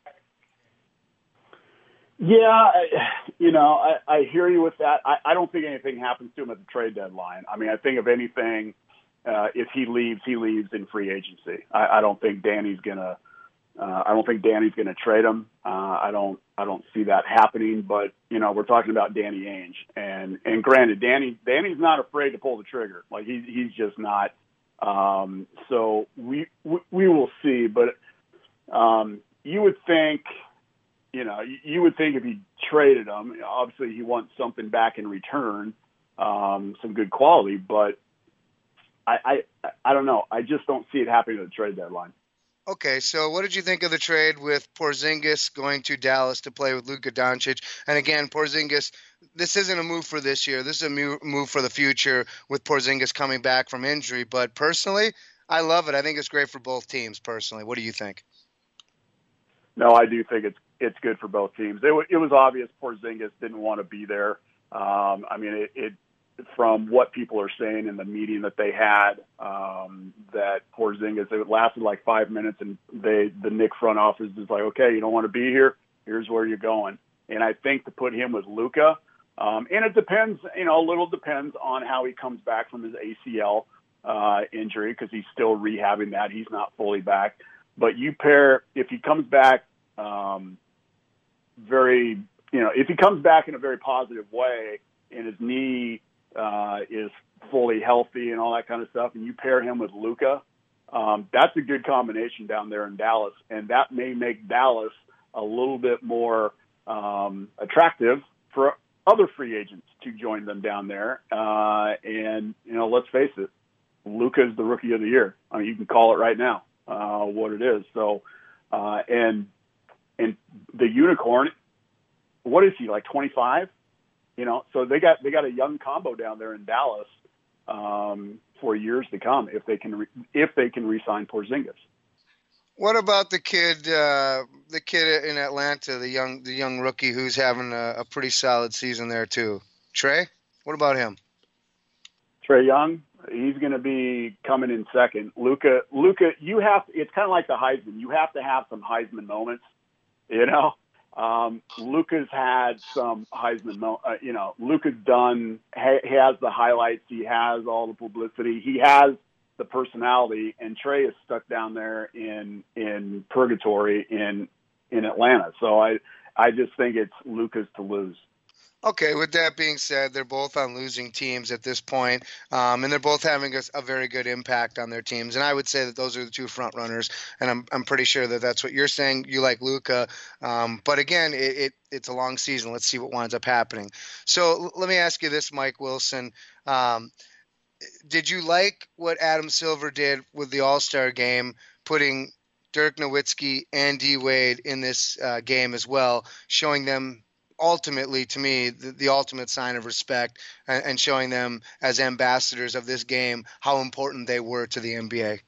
Yeah, you know, I, I hear you with that. I, I don't think anything happens to him at the trade deadline. I mean, I think if anything, uh, if he leaves, he leaves in free agency. I, I don't think Danny's gonna. Uh, I don't think Danny's gonna trade him. Uh, I don't. I don't see that happening. But you know, we're talking about Danny Ainge, and and granted, Danny Danny's not afraid to pull the trigger. Like he's he's just not. Um, so we, we we will see. But um, you would think. You know, you would think if he traded him, obviously he wants something back in return, um, some good quality. But I, I, I don't know. I just don't see it happening at the trade deadline. Okay, so what did you think of the trade with Porzingis going to Dallas to play with Luka Doncic? And again, Porzingis, this isn't a move for this year. This is a move for the future with Porzingis coming back from injury. But personally, I love it. I think it's great for both teams. Personally, what do you think? No, I do think it's it's good for both teams. It, w- it was obvious Porzingis didn't want to be there. Um, I mean, it, it from what people are saying in the meeting that they had, um, that Porzingis, it lasted like five minutes, and they the Knicks front office is like, okay, you don't want to be here. Here's where you're going. And I think to put him with Luka, um, and it depends, you know, a little depends on how he comes back from his A C L uh, injury, because he's still rehabbing that. He's not fully back. But you pair, if he comes back um, very, you know, if he comes back in a very positive way and his knee uh, is fully healthy and all that kind of stuff, and you pair him with Luka, um, that's a good combination down there in Dallas, and that may make Dallas a little bit more um, attractive for other free agents to join them down there. Uh, and, you know, let's face it, Luka is the rookie of the year. I mean, you can call it right now, uh, what it is. So, uh, and, and the unicorn, what is he, like twenty-five? You know, so they got, they got a young combo down there in Dallas, um, for years to come if they can, re- if they can re-sign Porzingis. What about the kid, uh, the kid in Atlanta, the young, the young rookie who's having a, a pretty solid season there too? Trey, what about him? Trae Young, he's going to be coming in second. Luka, Luka, you have. It's kind of like the Heisman. You have to have some Heisman moments. You know, um, Luka's had some Heisman. Mo- uh, you know, Luka's done. Ha- he has the highlights. He has all the publicity. He has the personality, and Trey is stuck down there in in purgatory in in Atlanta. So I I just think it's Luka's to lose. Okay, with that being said, they're both on losing teams at this point, um, and they're both having a, a very good impact on their teams. And I would say that those are the two front runners, and I'm I'm pretty sure that that's what you're saying. You like Luka, um, but again, it, it it's a long season. Let's see what winds up happening. So l- let me ask you this, Mike Wilson. Um, Did you like what Adam Silver did with the All-Star game, putting Dirk Nowitzki and D. Wade in this uh, game as well, showing them ultimately, to me, the, the ultimate sign of respect, and, and showing them as ambassadors of this game how important they were to the N B A?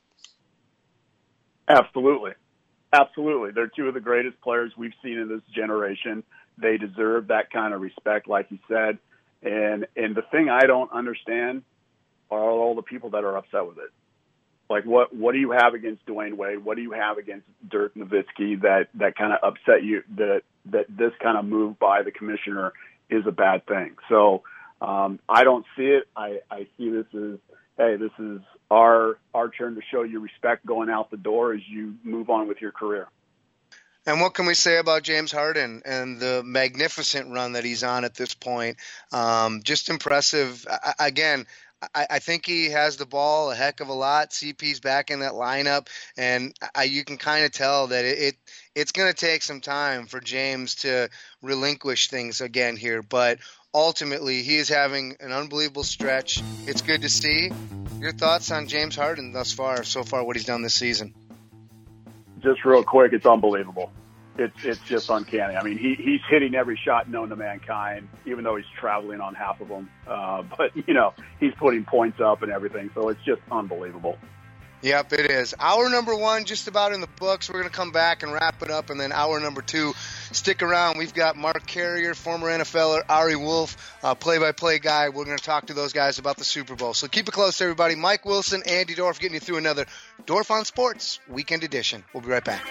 Absolutely. Absolutely. They're two of the greatest players we've seen in this generation. They deserve that kind of respect, like you said. And and the thing I don't understand are all the people that are upset with it. Like, what, what do you have against Dwayne Wade? What do you have against Dirk Nowitzki that, that kind of upset you, that, that this kind of move by the commissioner is a bad thing? So um, I don't see it. I, I see this as, hey, this is our our turn to show you respect going out the door as you move on with your career. And what can we say about James Harden and the magnificent run that he's on at this point? Um, just impressive. I, again, I, I think he has the ball a heck of a lot. C P's back in that lineup, and I, you can kind of tell that it, it it's going to take some time for James to relinquish things again here. But ultimately, he is having an unbelievable stretch. It's good to see. Your thoughts on James Harden thus far, so far, what he's done this season? Just real quick, it's unbelievable. It's it's just uncanny. I mean, he, he's hitting every shot known to mankind, even though he's traveling on half of them. Uh, but, you know, he's putting points up and everything, so it's just unbelievable. Yep, it is. Hour number one, just about in the books. We're going to come back and wrap it up, and then hour number two, stick around. We've got Mark Carrier, former NFLer, Ari Wolf, uh, play-by-play guy. We're going to talk to those guys about the Super Bowl. So keep it close, everybody. Mike Wilson, Andy Dorf, getting you through another Dorf on Sports Weekend Edition. We'll be right back.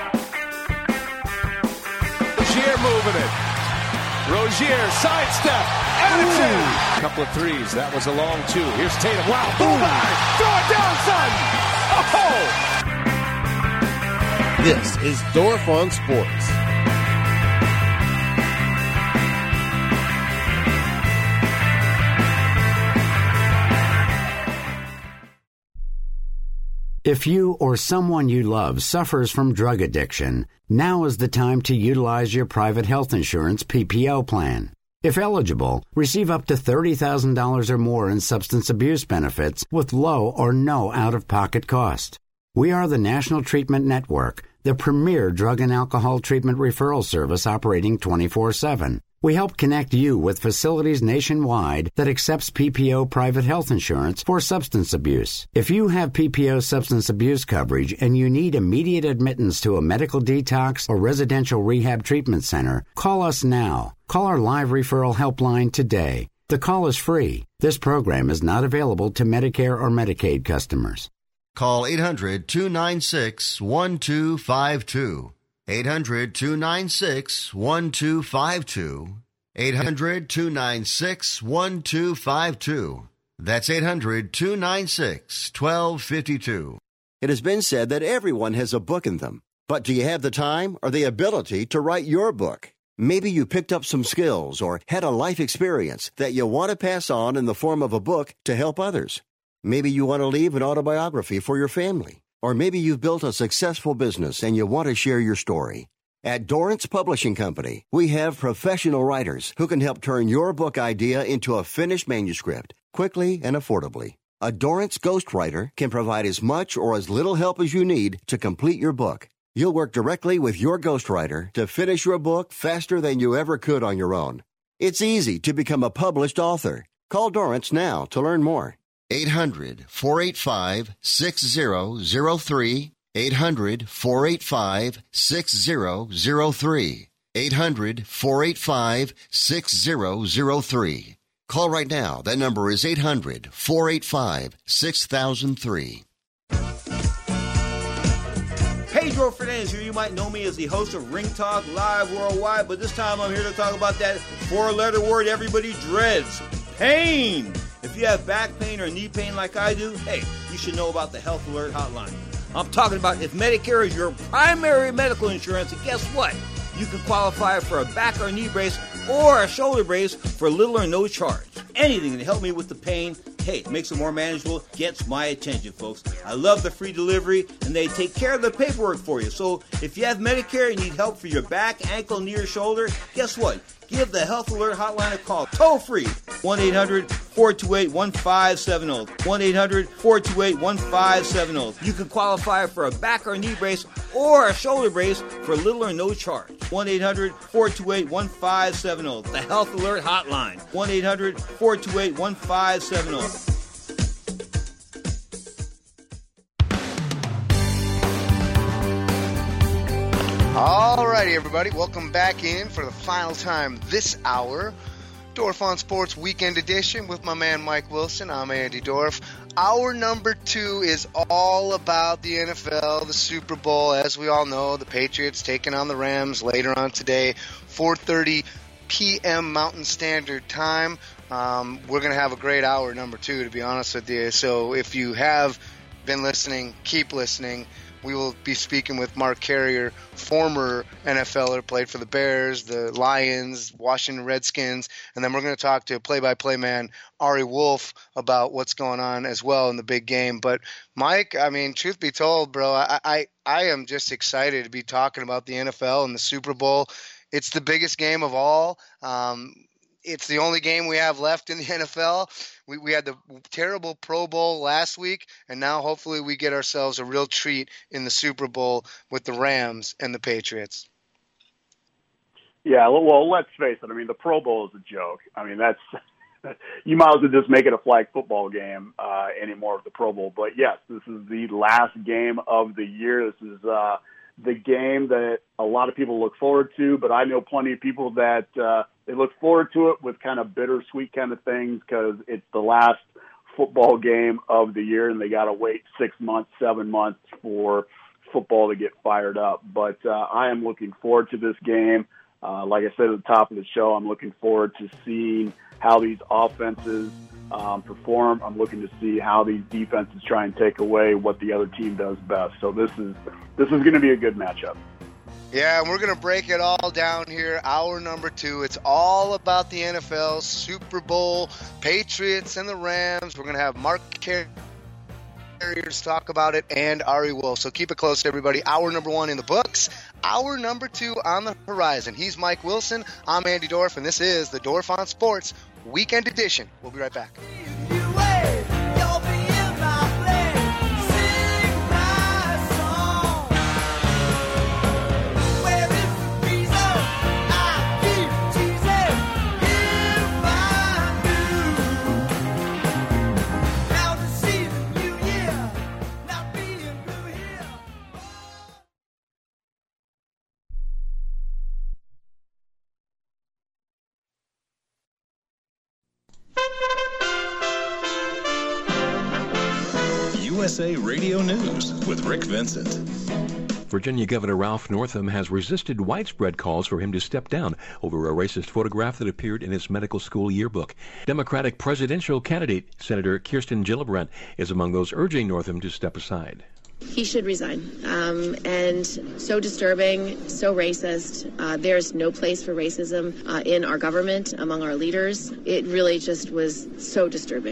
Rozier moving it. Rozier, sidestep, attitude. Couple of threes. That was a long two. Here's Tatum. Wow, boom, throw it down, son. Oh! This is Dorf on Sports. If you or someone you love suffers from drug addiction, now is the time to utilize your private health insurance P P O plan. If eligible, receive up to thirty thousand dollars or more in substance abuse benefits with low or no out-of-pocket cost. We are the National Treatment Network, the premier drug and alcohol treatment referral service operating twenty-four seven. We help connect you with facilities nationwide that accepts P P O private health insurance for substance abuse. If you have P P O substance abuse coverage and you need immediate admittance to a medical detox or residential rehab treatment center, call us now. Call our live referral helpline today. The call is free. This program is not available to Medicare or Medicaid customers. Call eight hundred, two nine six, one two five two. eight hundred, two nine six, one two five two. eight hundred, two nine six, one two five two. That's eight hundred, two nine six, one two five two. It has been said that everyone has a book in them. But do you have the time or the ability to write your book? Maybe you picked up some skills or had a life experience that you want to pass on in the form of a book to help others. Maybe you want to leave an autobiography for your family. Or maybe you've built a successful business and you want to share your story. At Dorrance Publishing Company, we have professional writers who can help turn your book idea into a finished manuscript quickly and affordably. A Dorrance ghostwriter can provide as much or as little help as you need to complete your book. You'll work directly with your ghostwriter to finish your book faster than you ever could on your own. It's easy to become a published author. Call Dorrance now to learn more. eight hundred, four eight five, six zero zero three. eight hundred, four eight five, six zero zero three. eight hundred, four eight five, six zero zero three. Call right now. That number is eight hundred, four eight five, six thousand three. Pedro Fernandez here. You might know me as the host of Ring Talk Live Worldwide, but this time I'm here to talk about that four-letter word everybody dreads, pain. If you have back pain or knee pain like I do, hey, you should know about the Health Alert Hotline. I'm talking about if Medicare is your primary medical insurance, and guess what? You can qualify for a back or knee brace or a shoulder brace for little or no charge. Anything to help me with the pain, hey, makes it more manageable, gets my attention, folks. I love the free delivery, and they take care of the paperwork for you. So if you have Medicare and need help for your back, ankle, knee, or shoulder, guess what? Give the Health Alert Hotline a call, toll free, one eight hundred, four two eight, one five seven zero, one eight hundred, four two eight, one five seven zero. You can qualify for a back or knee brace or a shoulder brace for little or no charge. one eight hundred, four two eight, one five seven zero, the Health Alert Hotline, one eight hundred, four two eight, one five seven zero. All righty, everybody. Welcome back in for the final time this hour. Dorf on Sports Weekend Edition with my man Mike Wilson. I'm Andy Dorf. Hour number two is all about the N F L, the Super Bowl. As we all know, the Patriots taking on the Rams later on today, four thirty p.m. Mountain Standard Time. Um, we're going to have a great hour number two, to be honest with you. So if you have been listening, keep listening. We will be speaking with Mark Carrier, former N F L er, played for the Bears, the Lions, Washington Redskins, and then we're going to talk to play-by-play man Ari Wolf about what's going on as well in the big game. But Mike, I mean, truth be told, bro, I I, I am just excited to be talking about the N F L and the Super Bowl. It's the biggest game of all. Um, It's the only game we have left in the N F L. We we had the terrible Pro Bowl last week, and now hopefully we get ourselves a real treat in the Super Bowl with the Rams and the Patriots. Yeah, well, let's face it. I mean, the Pro Bowl is a joke. I mean, that's you might as well just make it a flag football game uh, anymore of the Pro Bowl. But yes, this is the last game of the year. This is uh, the game that a lot of people look forward to, but I know plenty of people that uh, they look forward to it with kind of bittersweet kind of things because it's the last football game of the year and they got to wait six months, seven months for football to get fired up. But uh, I am looking forward to this game. Uh, like I said at the top of the show, I'm looking forward to seeing how these offenses um, perform. I'm looking to see how these defenses try and take away what the other team does best. So this is this is going to be a good matchup. Yeah, and we're going to break it all down here. Hour number two. It's all about the N F L, Super Bowl, Patriots, and the Rams. We're going to have Mark Carriers talk about it and Ari Wolf. So keep it close, everybody. Hour number one in the books. Hour number two on the horizon. He's Mike Wilson. I'm Andy Dorf, and this is the Dorf on Sports Weekend Edition. We'll be right back. U S A Radio News with Rick Vincent. Virginia Governor Ralph Northam has resisted widespread calls for him to step down over a racist photograph that appeared in his medical school yearbook. Democratic presidential candidate Senator Kirsten Gillibrand is among those urging Northam to step aside. He should resign. Um, and so disturbing, so racist. Uh, there's no place for racism uh, in our government, among our leaders. It really just was so disturbing.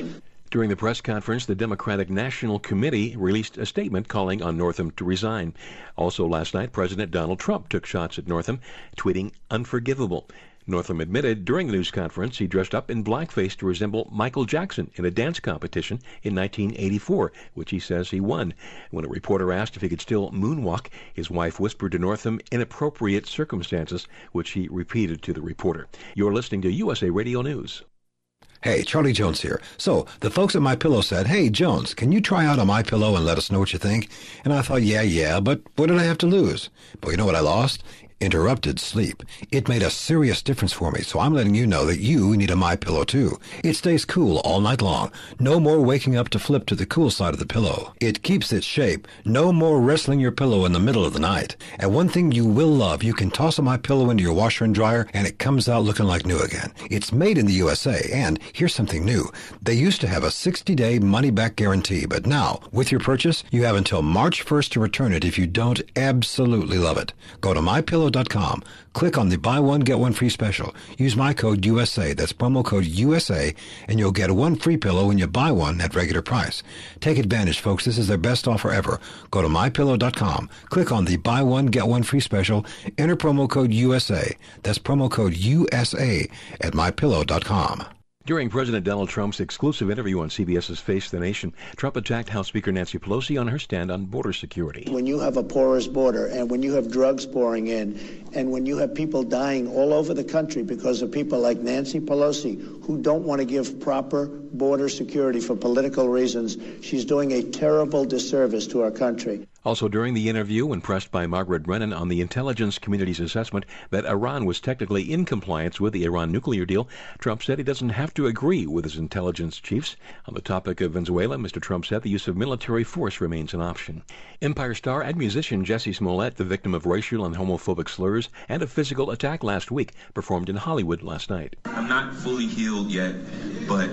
During the press conference, the Democratic National Committee released a statement calling on Northam to resign. Also last night, President Donald Trump took shots at Northam, tweeting, "Unforgivable." Northam admitted during the news conference he dressed up in blackface to resemble Michael Jackson in a dance competition in nineteen eighty-four, which he says he won. When a reporter asked if he could still moonwalk, his wife whispered to Northam inappropriate circumstances, which he repeated to the reporter. You're listening to U S A Radio News. Hey, Charlie Jones here. So, the folks at MyPillow said, "Hey, Jones, can you try out a MyPillow and let us know what you think?" And I thought, yeah, yeah, but what did I have to lose? But you know what I lost? Interrupted sleep. It made a serious difference for me, so I'm letting you know that you need a MyPillow too. It stays cool all night long. No more waking up to flip to the cool side of the pillow. It keeps its shape. No more wrestling your pillow in the middle of the night. And one thing you will love, you can toss a MyPillow into your washer and dryer and it comes out looking like new again. It's made in the U S A, and here's something new. They used to have a sixty-day money-back guarantee, but now, with your purchase, you have until March first to return it if you don't absolutely love it. Go to my pillow dot com. Click on the buy one, get one free special. Use my code U S A, that's promo code U S A, and you'll get one free pillow when you buy one at regular price. Take advantage, folks. This is their best offer ever. Go to my pillow dot com. Click on the buy one, get one free special. Enter promo code U S A. That's promo code U S A at my pillow dot com. During President Donald Trump's exclusive interview on CBS's Face the Nation, Trump attacked House Speaker Nancy Pelosi on her stand on border security. When you have a porous border, and when you have drugs pouring in, and when you have people dying all over the country because of people like Nancy Pelosi who don't want to give proper border security for political reasons, she's doing a terrible disservice to our country. Also during the interview, when pressed by Margaret Brennan on the intelligence community's assessment that Iran was technically in compliance with the Iran nuclear deal, Trump said he doesn't have to agree with his intelligence chiefs. On the topic of Venezuela, Mister Trump said the use of military force remains an option. Empire star and musician Jussie Smollett, the victim of racial and homophobic slurs and a physical attack last week, performed in Hollywood last night. I'm not fully healed yet, but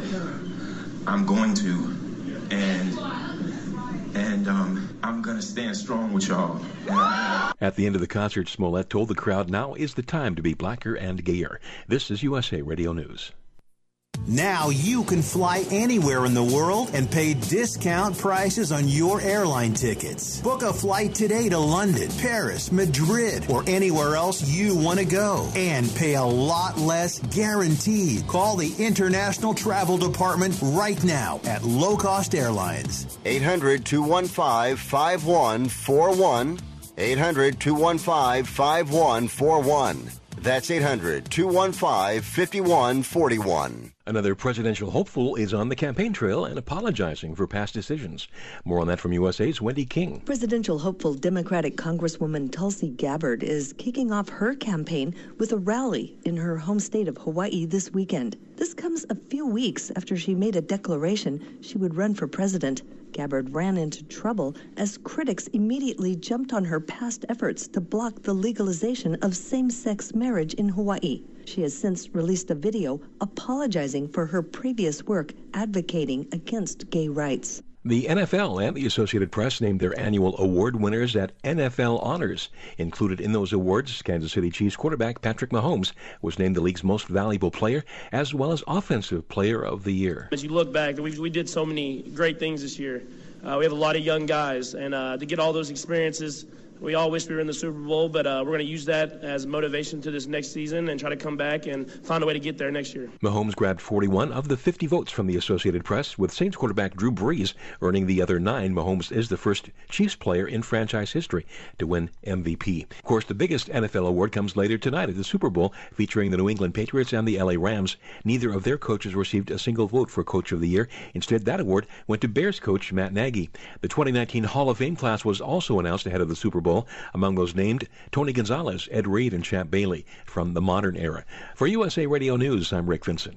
I'm going to, and and um, I'm going to stand strong with y'all. At the end of the concert, Smollett told the crowd now is the time to be blacker and gayer. This is U S A Radio News. Now you can fly anywhere in the world and pay discount prices on your airline tickets. Book a flight today to London, Paris, Madrid, or anywhere else you want to go. And pay a lot less guaranteed. Call the International Travel Department right now at Low Cost Airlines. eight hundred, two one five, five one four one. eight hundred, two one five, five one four one. That's eight hundred, two one five, five one four one. Another presidential hopeful is on the campaign trail and apologizing for past decisions. More on that from U S A's Wendy King. Presidential hopeful Democratic Congresswoman Tulsi Gabbard is kicking off her campaign with a rally in her home state of Hawaii this weekend. This comes a few weeks after she made a declaration she would run for president. Gabbard ran into trouble as critics immediately jumped on her past efforts to block the legalization of same-sex marriage in Hawaii. She has since released a video apologizing for her previous work advocating against gay rights. The N F L and the Associated Press named their annual award winners at N F L Honors. Included in those awards, Kansas City Chiefs quarterback Patrick Mahomes was named the league's most valuable player, as well as Offensive Player of the Year. As you look back, we, we did so many great things this year. Uh, we have a lot of young guys, and uh, to get all those experiences, we all wish we were in the Super Bowl, but uh, we're going to use that as motivation to this next season and try to come back and find a way to get there next year. Mahomes grabbed forty-one of the fifty votes from the Associated Press, with Saints quarterback Drew Brees earning the other nine. Mahomes is the first Chiefs player in franchise history to win M V P. Of course, the biggest N F L award comes later tonight at the Super Bowl, featuring the New England Patriots and the L A Rams. Neither of their coaches received a single vote for Coach of the Year. Instead, that award went to Bears coach Matt Nagy. The twenty nineteen Hall of Fame class was also announced ahead of the Super Bowl. Among those named, Tony Gonzalez, Ed Reed, and Champ Bailey from the modern era. For U S A Radio News, I'm Rick Vincent.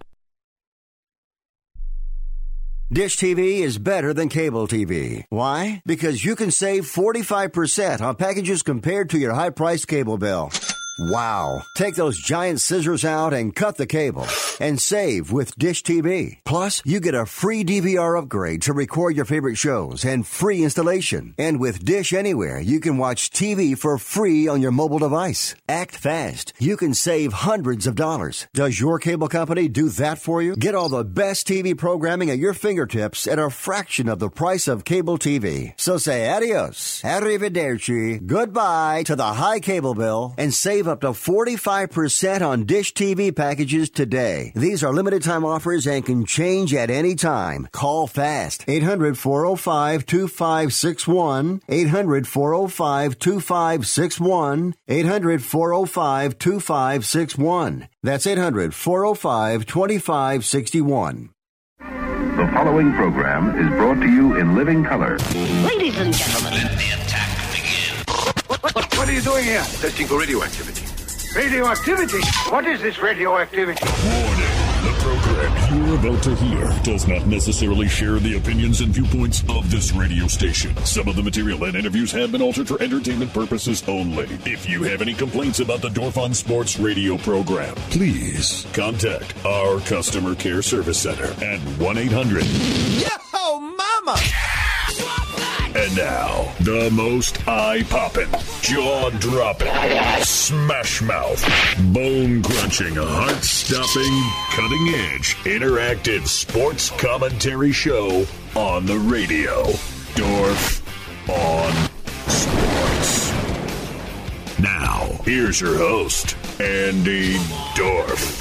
Dish T V is better than cable T V. Why? Because you can save forty-five percent on packages compared to your high-priced cable bill. Wow. Take those giant scissors out and cut the cable and save with Dish T V. Plus, you get a free D V R upgrade to record your favorite shows and free installation. And with Dish Anywhere, you can watch T V for free on your mobile device. Act fast. You can save hundreds of dollars. Does your cable company do that for you? Get all the best T V programming at your fingertips at a fraction of the price of cable T V. So say adios, arrivederci, goodbye to the high cable bill and save up to forty-five percent on Dish T V packages today. These are limited time offers and can change at any time. Call fast. eight hundred, four oh five, two five six one. eight hundred, four oh five, two five six one. eight hundred, four oh five, two five six one. That's eight hundred, four oh five, two five six one. The following program is brought to you in living color. Ladies and gentlemen, let the attack begin. What, what, what are you doing here? Testing for radioactivity. Radioactivity? What is this radioactivity? Warning. The program you're about to hear does not necessarily share the opinions and viewpoints of this radio station. Some of the material and interviews have been altered for entertainment purposes only. If you have any complaints about the Dorf on Sports radio program, please contact our customer care service center at one eight hundred. Yo, mama! And now, the most eye-popping, jaw-dropping, smash-mouth, bone-crunching, heart-stopping, cutting-edge, interactive sports commentary show on the radio. Dorf on Sports. Now, here's your host, Andy Dorf.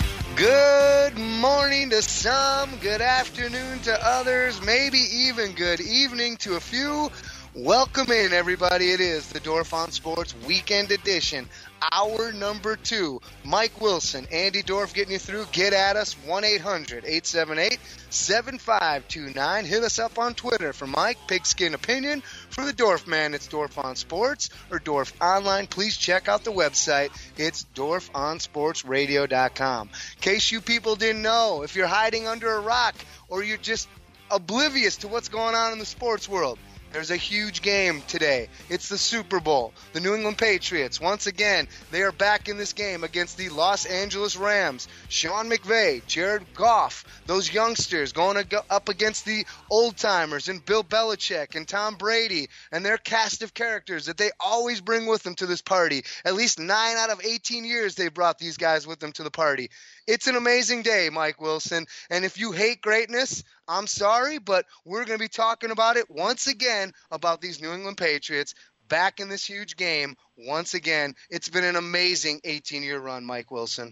Good morning to some, good afternoon to others, maybe even good evening to a few. Welcome in, everybody. It is the Dorf on Sports Weekend Edition, hour number two. Mike Wilson, Andy Dorf getting you through. Get at us, one eight hundred, eight seven eight, seven five two nine. Hit us up on Twitter for Mike, Pigskin Opinion. For the Dorf Man, it's Dorf on Sports or Dorf Online. Please check out the website. It's dorf on sports radio dot com. In case you people didn't know, if you're hiding under a rock or you're just oblivious to what's going on in the sports world, there's a huge game today. It's the Super Bowl. The New England Patriots, once again, they are back in this game against the Los Angeles Rams. Sean McVay, Jared Goff, those youngsters going to go up against the old-timers and Bill Belichick and Tom Brady and their cast of characters that they always bring with them to this party. At least nine out of eighteen years they brought these guys with them to the party. It's an amazing day, Mike Wilson. And if you hate greatness, I'm sorry, but we're going to be talking about it once again, about these New England Patriots back in this huge game once again. It's been an amazing eighteen-year run, Mike Wilson.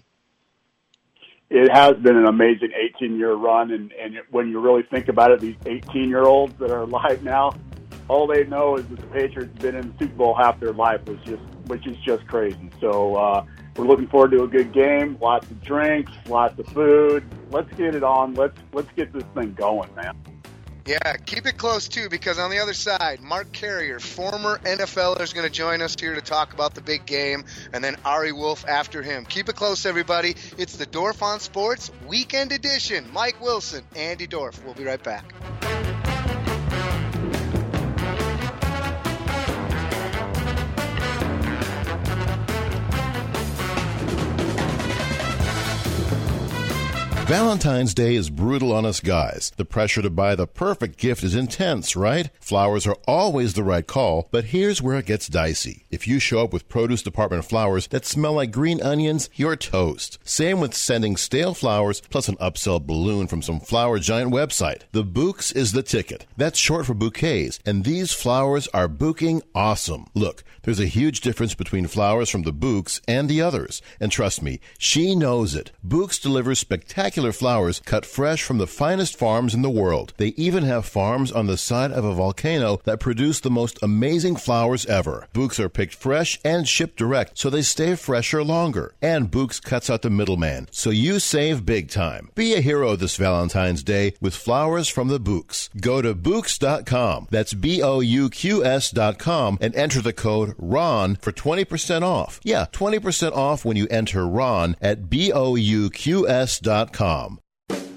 It has been an amazing eighteen-year run, and, and when you really think about it, these eighteen-year-olds that are alive now, all they know is that the Patriots have been in the Super Bowl half their life, which, just, which is just crazy. So, uh, we're looking forward to a good game, lots of drinks, lots of food. Let's get it on. Let's let's get this thing going, man. Yeah, keep it close, too, because on the other side, Mark Carrier, former N F L er, is going to join us here to talk about the big game, and then Ari Wolf after him. Keep it close, everybody. It's the Dorf on Sports Weekend Edition. Mike Wilson, Andy Dorf. We'll be right back. Valentine's Day is brutal on us guys. The pressure to buy the perfect gift is intense, right? Flowers are always the right call, but here's where it gets dicey. If you show up with produce department flowers that smell like green onions, you're toast. Same with sending stale flowers plus an upsell balloon from some flower giant website. The Bouqs is the ticket. That's short for bouquets, and these flowers are bouquing awesome. Look, there's a huge difference between flowers from the Bouqs and the others. And trust me, she knows it. Bouqs delivers spectacular flowers cut fresh from the finest farms in the world. They even have farms on the side of a volcano that produce the most amazing flowers ever. Bouqs are picked fresh and shipped direct, so they stay fresher longer. And Bouqs cuts out the middleman, so you save big time. Be a hero this Valentine's Day with flowers from the Bouqs. Go to Bouqs dot com. That's B O U Q S dot com and enter the code RON for twenty percent off. Yeah, twenty percent off when you enter RON at B O U Q S dot com.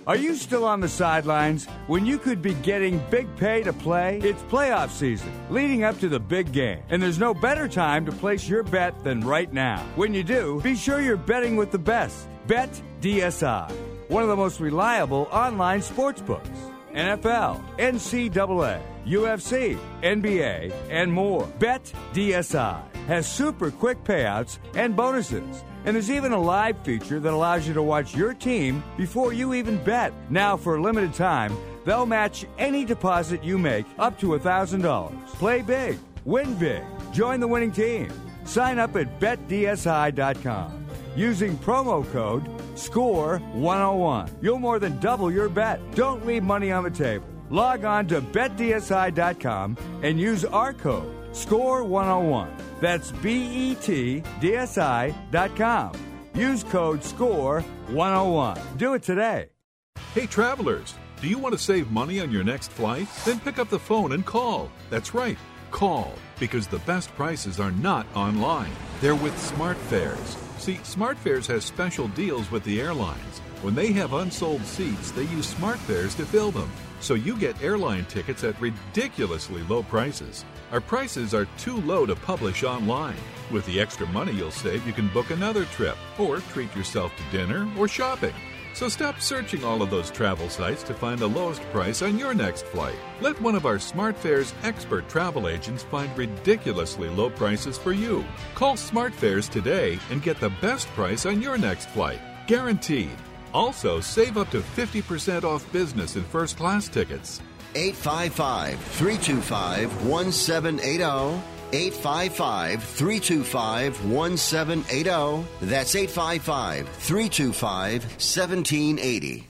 Are you still on the sidelines when you could be getting big pay to play? It's playoff season, leading up to the big game, and there's no better time to place your bet than right now. When you do, be sure you're betting with the best. Bet D S I, one of the most reliable online sports books. N F L, N C double A, U F C, N B A, and more. Bet D S I has super quick payouts and bonuses. And there's even a live feature that allows you to watch your team before you even bet. Now, for a limited time, they'll match any deposit you make up to one thousand dollars. Play big. Win big. Join the winning team. Sign up at bet D S I dot com using promo code score one oh one. You'll more than double your bet. Don't leave money on the table. Log on to bet D S I dot com and use our code score one oh one. That's B E T D S I dot com. Use code SCORE one oh one. Do it today. Hey, travelers, do you want to save money on your next flight? Then pick up the phone and call. That's right, call, because the best prices are not online. They're with SmartFares. See, SmartFares has special deals with the airlines. When they have unsold seats, they use SmartFares to fill them. So you get airline tickets at ridiculously low prices. Our prices are too low to publish online. With the extra money you'll save, you can book another trip or treat yourself to dinner or shopping. So stop searching all of those travel sites to find the lowest price on your next flight. Let one of our SmartFares expert travel agents find ridiculously low prices for you. Call SmartFares today and get the best price on your next flight. Guaranteed. Also, save up to fifty percent off business and first class tickets. eight five five, three two five, one seven eight zero. eight five five, three two five, one seven eight zero. That's eight five five, three two five, one seven eight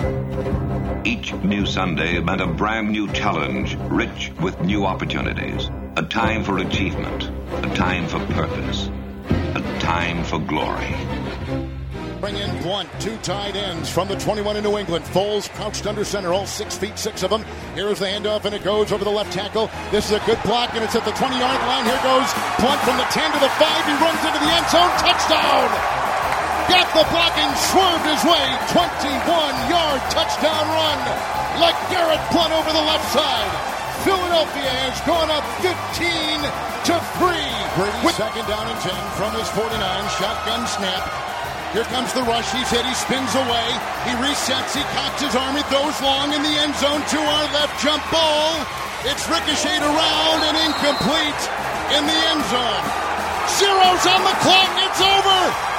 zero. Each new Sunday meant a brand new challenge, rich with new opportunities. A time for achievement, a time for purpose, a time for glory. Bring in one, two tight ends from the twenty-one in New England. Foles crouched under center, all six feet six of them. Here's the handoff, and it goes over the left tackle. This is a good block, and it's at the twenty-yard line. Here goes Blunt from the ten to the five. He runs into the end zone. Touchdown! Got the blocking, swerved his way. twenty-one-yard touchdown run. Like Garrett Blunt over the left side. Philadelphia has gone up fifteen to three. Brady with second down and ten from his forty-nine. Shotgun snap. Here comes the rush. He's hit. He spins away. He resets. He cocks his arm. He throws long in the end zone to our left. Jump ball. It's ricocheted around and incomplete in the end zone. Zeros on the clock. It's over.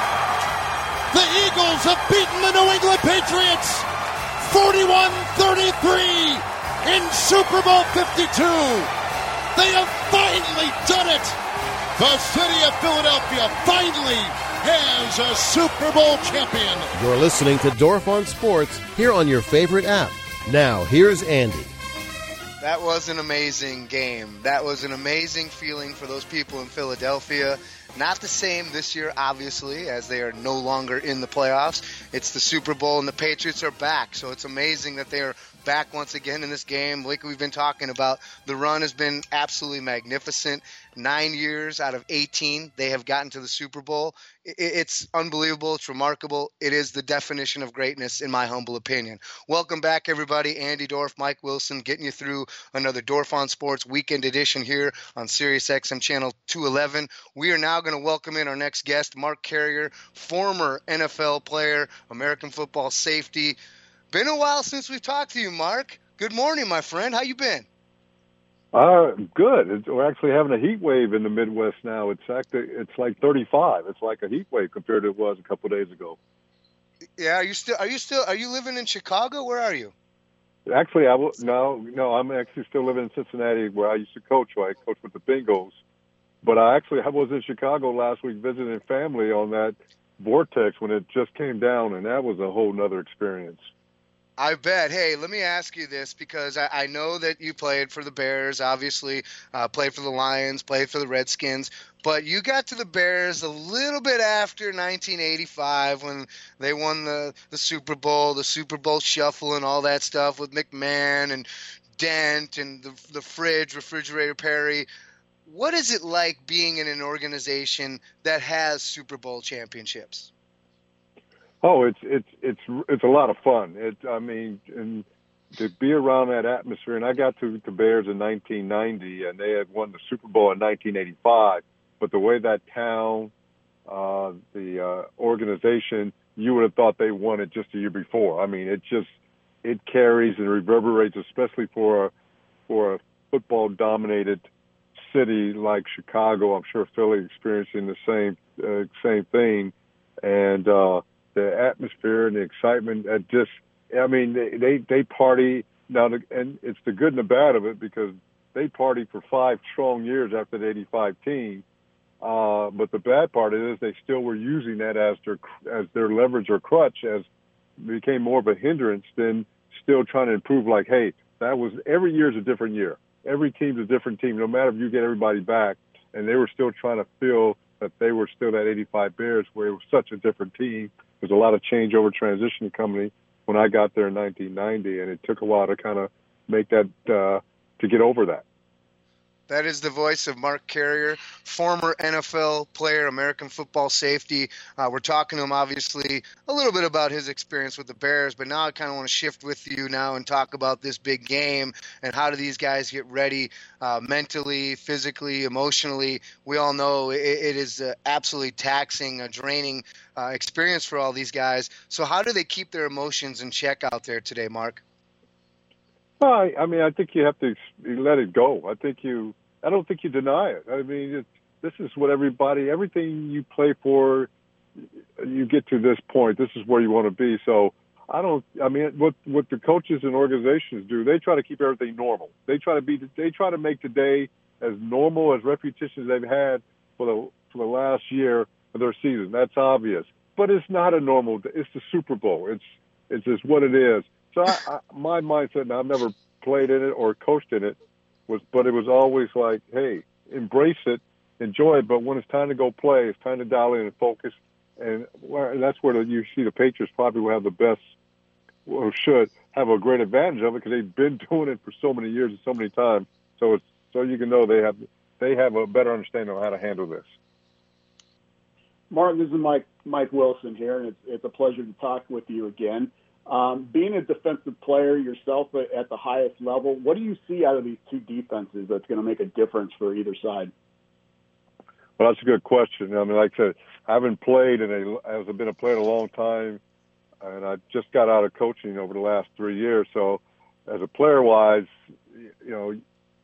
The Eagles have beaten the New England Patriots forty-one thirty-three in Super Bowl fifty-two. They have finally done it. The city of Philadelphia finally has a Super Bowl champion. You're listening to Dorf on Sports here on your favorite app. Now, here's Andy. That was an amazing game. That was an amazing feeling for those people in Philadelphia. Not the same this year, obviously, as they are no longer in the playoffs. It's the Super Bowl, and the Patriots are back. So it's amazing that they are back once again in this game. Like we've been talking about, the run has been absolutely magnificent. Nine years out of eighteen, they have gotten to the Super Bowl. It's unbelievable. It's remarkable. It is the definition of greatness, in my humble opinion. Welcome back, everybody. Andy Dorf, Mike Wilson, getting you through another Dorf on Sports weekend edition here on Sirius X M Channel two eleven. We are now going to welcome in our next guest, Mark Carrier, former N F L player, American football safety. Been a while since we've talked to you, Mark. Good morning, my friend. How you been? Uh, good. It's, we're actually having a heat wave in the Midwest now. It's actually, it's like thirty-five. It's like a heat wave compared to what it was a couple of days ago. Yeah. Are you still? Are you still? Are you living in Chicago? Where are you? Actually, I w- no, no. I'm actually still living in Cincinnati, where I used to coach. Where I coached with the Bengals. But I actually I was in Chicago last week visiting family on that vortex when it just came down, and that was a whole nother experience. I bet. Hey, let me ask you this, because I, I know that you played for the Bears, obviously, uh, played for the Lions, played for the Redskins, but you got to the Bears a little bit after nineteen eighty-five when they won the, the Super Bowl, the Super Bowl shuffle and all that stuff with McMahon and Dent and the, the fridge, Refrigerator Perry. What is it like being in an organization that has Super Bowl championships? Oh, it's it's it's it's a lot of fun. It, I mean, and to be around that atmosphere. And I got to the Bears in nineteen ninety, and they had won the Super Bowl in nineteen eighty-five. But the way that town, uh, the uh, organization, you would have thought they won it just the year before. I mean, it just it carries and reverberates, especially for a, for a football-dominated city like Chicago. I'm sure Philly experiencing the same uh, same thing, and uh, the atmosphere and the excitement. At just, I mean, they they, they party now, the, and it's the good and the bad of it because they partied for five strong years after the eighty-five team. Uh, but the bad part is they still were using that as their as their leverage or crutch, as it became more of a hindrance than still trying to improve. Like, hey, that was every year is a different year. Every team's a different team, no matter if you get everybody back. And they were still trying to feel that they were still that eighty-five Bears, where it was such a different team. There's a lot of changeover transition coming when I got there in nineteen ninety, and it took a while to kind of make that uh, to get over that. That is the voice of Mark Carrier, former N F L player, American football safety. Uh, we're talking to him, obviously, a little bit about his experience with the Bears, but now I kind of want to shift with you now and talk about this big game and how do these guys get ready uh, mentally, physically, emotionally. We all know it, it is uh, absolutely taxing, a draining uh, experience for all these guys. So how do they keep their emotions in check out there today, Mark? Well, I, I mean, I think you have to let it go. I think you, I don't think you deny it. I mean, it, this is what everybody, everything you play for, you get to this point. This is where you want to be. So I don't, I mean, what, what the coaches and organizations do, they try to keep everything normal. They try to be, they try to make today as normal as repetitions they've had for the, for the last year of their season. That's obvious, but it's not a normal, it's the Super Bowl. It's, it's just what it is. So I, I, my mindset, and I've never played in it or coached in it, was, but it was always like, hey, embrace it, enjoy it, but when it's time to go play, it's time to dial in and focus. And that's where you see the Patriots probably will have the best, or should have a great advantage of it because they've been doing it for so many years and so many times. So it's, so you can know they have they have a better understanding of how to handle this. Mark, this is Mike Mike Wilson here, and it's, it's a pleasure to talk with you again. Um, being a defensive player yourself at the highest level, what do you see out of these two defenses that's going to make a difference for either side? Well, that's a good question. I mean, like I said, I haven't played in a, I've been a player a long time, and I just got out of coaching over the last three years. So, as a player-wise, you know,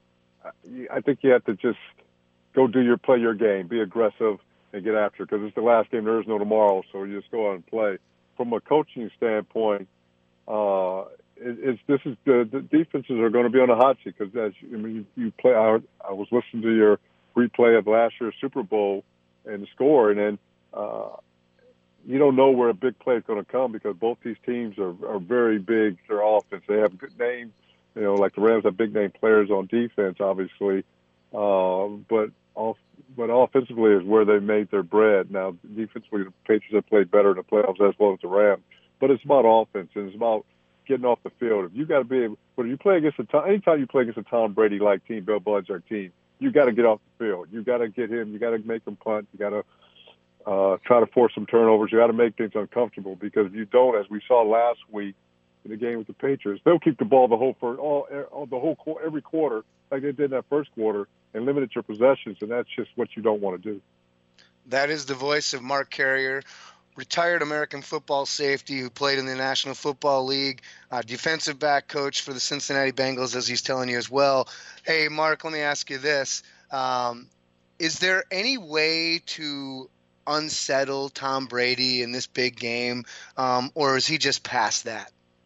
I think you have to just go do your play your game, be aggressive, and get after it because it's the last game. There is no tomorrow, so you just go out and play. From a coaching standpoint, uh, it, it's this is the, the defenses are going to be on the hot seat because as you, I mean, you, you play. I, I was listening to your replay of last year's Super Bowl and the score, and then uh, you don't know where a big play is going to come because both these teams are, are very big. Their offense, they have good names. You know, like the Rams have big name players on defense, obviously, uh, but off. But offensively is where they made their bread. Now, defensively, the Patriots have played better in the playoffs as well as the Rams. But it's about offense, and it's about getting off the field. If you got to be able, when you play against a Tom, anytime you play against a Tom Brady-like team, Bill Belichick team, you got to get off the field. You got to get him. You got to make him punt. You got to uh, try to force some turnovers. You got to make things uncomfortable because if you don't, as we saw last week in the game with the Patriots, they'll keep the ball the whole for all, all the whole every quarter like they did in that first quarter. And limited your possessions, and that's just what you don't want to do. That is the voice of Mark Carrier, retired American football safety who played in the National Football League, uh, defensive back coach for the Cincinnati Bengals, as he's telling you as well. Hey, Mark, let me ask you this. Um, is there any way to unsettle Tom Brady in this big game, um, or is he just past that?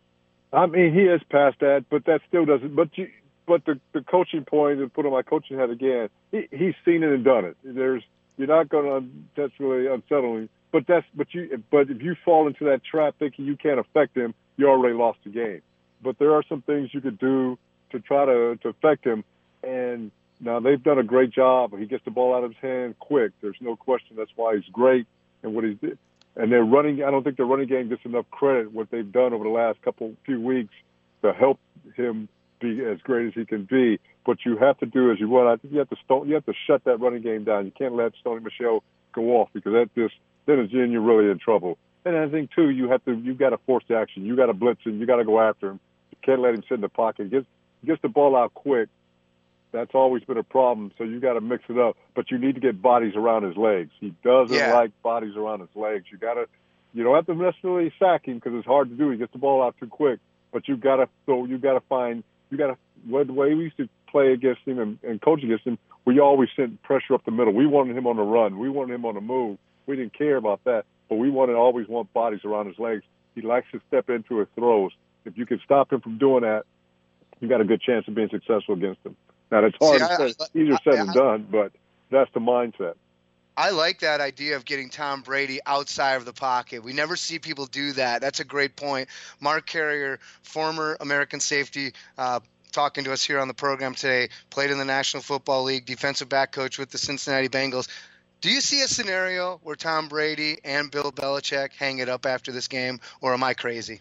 I mean, he is past that, but that still doesn't – but you – But the, the coaching point, to put on my coaching hat again, he, he's seen it and done it. There's you're not going to that's really unsettling. But that's but you but if you fall into that trap thinking you can't affect him, you already lost the game. But there are some things you could do to try to, to affect him. And now they've done a great job. He gets the ball out of his hand quick. There's no question. That's why he's great and what he's did. And they're running. I don't think their running game gets enough credit what they've done over the last couple few weeks to help him be as great as he can be. What you have to do is you want. I think you have to stone, you have to shut that running game down. You can't let Stoney Michel go off because that just then again you're really in trouble. And I think too, you have to you got to force the action. You got to blitz him. You got to go after him. You can't let him sit in the pocket. Gets gets the ball out quick. That's always been a problem. So you got to mix it up. But you need to get bodies around his legs. He doesn't Yeah. like bodies around his legs. You got to. You don't have to necessarily sack him because it's hard to do. He gets the ball out too quick. But you got to. So you got to find. You got to. The way we used to play against him and, and coach against him, we always sent pressure up the middle. We wanted him on the run. We wanted him on the move. We didn't care about that. But we wanted always want bodies around his legs. He likes to step into his throws. If you can stop him from doing that, you got a good chance of being successful against him. Now, that's hard See, to I, say, easier said I, than done, but that's the mindset. I like that idea of getting Tom Brady outside of the pocket. We never see people do that. That's a great point. Mark Carrier, former American safety, uh, talking to us here on the program today, played in the National Football League, defensive back coach with the Cincinnati Bengals. Do you see a scenario where Tom Brady and Bill Belichick hang it up after this game, or am I crazy?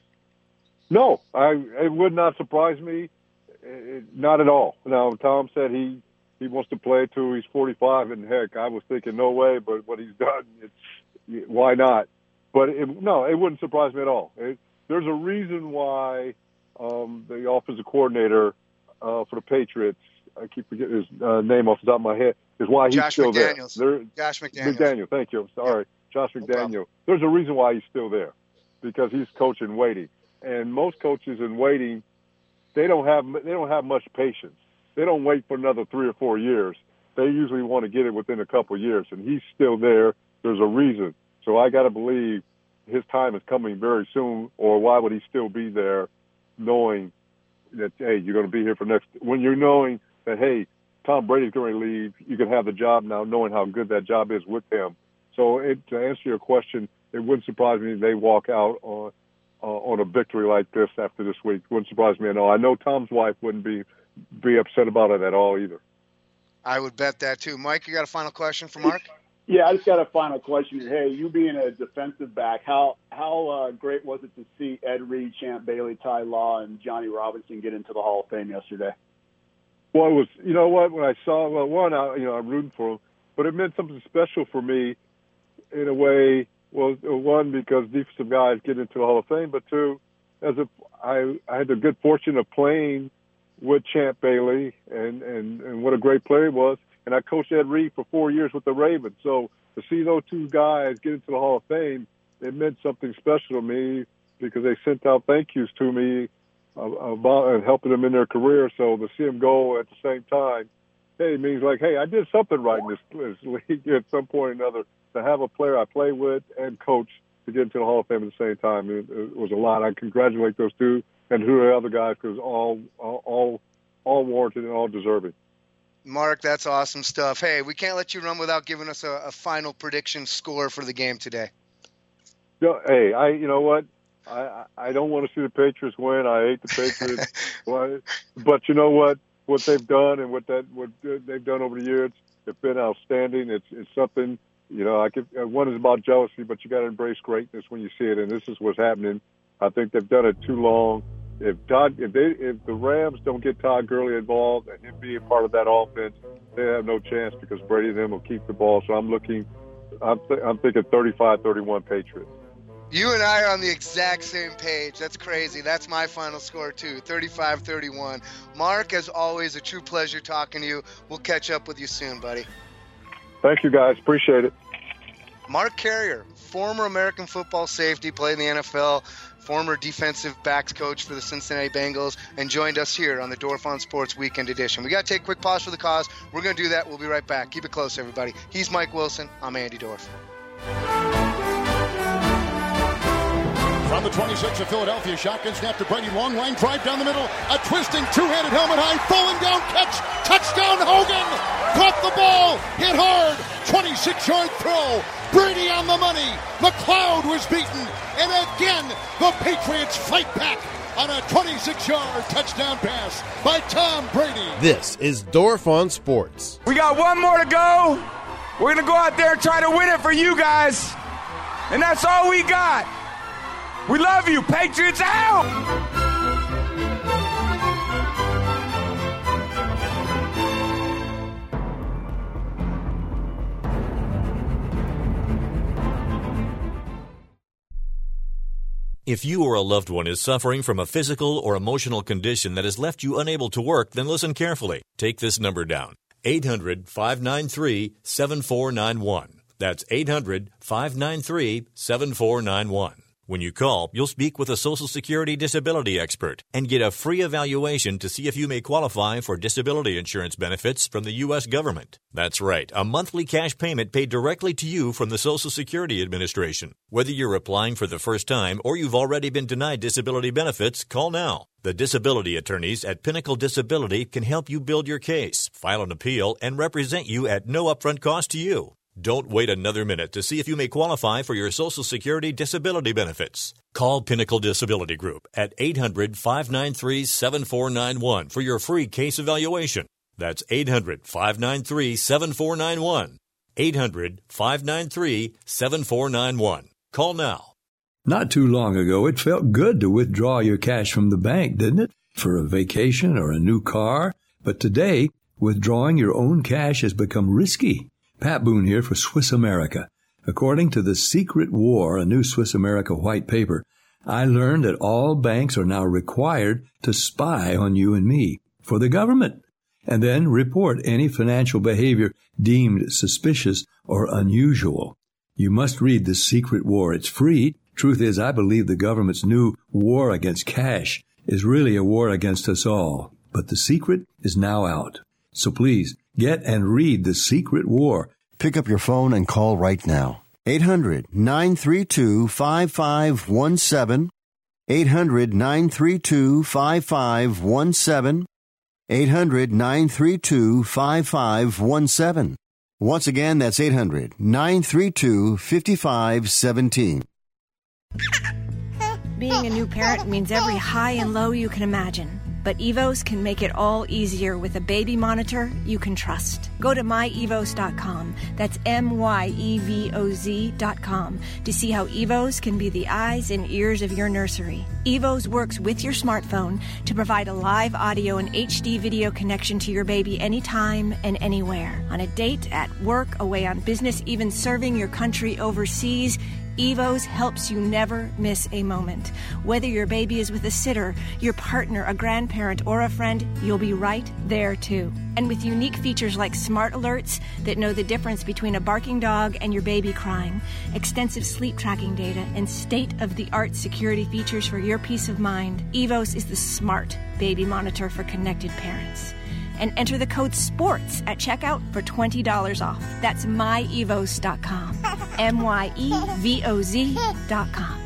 No, I, it would not surprise me. It, not at all. Now, Tom said he, he wants to play till he's forty-five, and heck, I was thinking no way, but what he's done, it's why not? But it, no, it wouldn't surprise me at all. It, there's a reason why um, the offensive coordinator uh, for the Patriots, I keep forgetting his uh, name off the top of my head, is why he's Josh still McDaniels. there. There- Josh McDaniels. McDaniel, thank you. I'm sorry. Josh McDaniel. There's a reason why he's still there, because he's coaching waiting. And most coaches in waiting, they don't have they don't have much patience. They don't wait for another three or four years. They usually want to get it within a couple of years, and he's still there. There's a reason. So I got to believe his time is coming very soon, or why would he still be there knowing that, hey, you're going to be here for next – when you're knowing that, hey, Tom Brady's going to leave, you can have the job now knowing how good that job is with him. So it, to answer your question, it wouldn't surprise me if they walk out on uh, on a victory like this after this week. Wouldn't surprise me at all. I know Tom's wife wouldn't be be upset about it at all either. I would bet that too. Mike, you got a final question for Mark? Yeah, I just got a final question here. Hey, you being a defensive back, how how uh, great was it to see Ed Reed, Champ Bailey, Ty Law, and Johnny Robinson get into the Hall of Fame yesterday? Well, it was, you know what, when I saw, well, one, I, you know, I'm rooting for him, but it meant something special for me in a way. Well, one, because defensive guys get into the Hall of Fame, but two, as a, I, I had the good fortune of playing with Champ Bailey, and, and, and what a great player he was. And I coached Ed Reed for four years with the Ravens. So to see those two guys get into the Hall of Fame, it meant something special to me because they sent out thank yous to me about and helping them in their career. So to see them go at the same time, hey, it means like, hey, I did something right in this, this league at some point or another. To have a player I play with and coach to get into the Hall of Fame at the same time, it, it was a lot. I congratulate those two and who are the other guys because all, all, all, all warranted and all deserving. Mark, that's awesome stuff. Hey, we can't let you run without giving us a, a final prediction score for the game today. No, hey, I, you know what? I, I don't want to see the Patriots win. I hate the Patriots, but, but you know what? What they've done and what that what they've done over the years, it's been outstanding. It's it's something. You know, I could, one is about jealousy, but you got to embrace greatness when you see it, and this is what's happening. I think they've done it too long. If Todd, if they, if the Rams don't get Todd Gurley involved and him being part of that offense, they have no chance because Brady and them will keep the ball. So I'm looking, I'm, th- I'm thinking thirty-five thirty-one Patriots. You and I are on the exact same page. That's crazy. That's my final score, too, thirty-five thirty-one. Mark, as always, a true pleasure talking to you. We'll catch up with you soon, buddy. Thank you, guys. Appreciate it. Mark Carrier, former American football safety, played in the N F L, former defensive backs coach for the Cincinnati Bengals, and joined us here on the Dorf on Sports Weekend Edition. We got to take a quick pause for the cause. We're going to do that. We'll be right back. Keep it close, everybody. He's Mike Wilson. I'm Andy Dorf. From the twenty-six of Philadelphia, shotgun snap to Brady, long line drive down the middle, a twisting two-handed helmet high, falling down catch, touchdown Hogan, caught the ball, hit hard, twenty-six-yard throw, Brady on the money, McLeod was beaten, and again the Patriots fight back on a twenty-six-yard touchdown pass by Tom Brady. This is Dorf on Sports. We got one more to go. We're going to go out there and try to win it for you guys, and that's all we got. We love you. Patriots out! If you or a loved one is suffering from a physical or emotional condition that has left you unable to work, then listen carefully. Take this number down. eight hundred, five nine three, seven four nine one. That's eight hundred, five nine three, seven four nine one. When you call, you'll speak with a Social Security disability expert and get a free evaluation to see if you may qualify for disability insurance benefits from the U S government. That's right, a monthly cash payment paid directly to you from the Social Security Administration. Whether you're applying for the first time or you've already been denied disability benefits, call now. The disability attorneys at Pinnacle Disability can help you build your case, file an appeal, and represent you at no upfront cost to you. Don't wait another minute to see if you may qualify for your Social Security disability benefits. Call Pinnacle Disability Group at eight hundred, five nine three, seven four nine one for your free case evaluation. That's eight hundred, five nine three, seven four nine one. eight hundred, five nine three, seven four nine one. Call now. Not too long ago, it felt good to withdraw your cash from the bank, didn't it? For a vacation or a new car. But today, withdrawing your own cash has become risky. Pat Boone here for Swiss America. According to The Secret War, a new Swiss America white paper, I learned that all banks are now required to spy on you and me for the government, and then report any financial behavior deemed suspicious or unusual. You must read The Secret War. It's free. Truth is, I believe the government's new war against cash is really a war against us all. But the secret is now out. So please, get and read The Secret War. Pick up your phone and call right now. eight hundred, nine three two, five five one seven. eight hundred, nine three two, five five one seven. eight hundred, nine three two, five five one seven. Once again, that's eight hundred, nine three two, five five one seven. Being a new parent means every high and low you can imagine. But Evos can make it all easier with a baby monitor you can trust. Go to my evos dot com, that's M Y E V O Z dot com, to see how Evos can be the eyes and ears of your nursery. Evos works with your smartphone to provide a live audio and H D video connection to your baby anytime and anywhere. On a date, at work, away on business, even serving your country overseas, Evos helps you never miss a moment. Whether your baby is with a sitter, your partner, a grandparent, or a friend, you'll be right there too. And with unique features like smart alerts that know the difference between a barking dog and your baby crying, extensive sleep tracking data, and state-of-the-art security features for your peace of mind, Evos is the smart baby monitor for connected parents. And enter the code SPORTS at checkout for twenty dollars off. That's my evos dot com. M Y E V O Z dot com.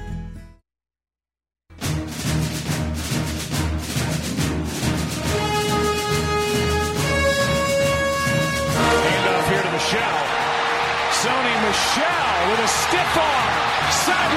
Handoff here to Michelle. Sony Michelle with a stiff arm.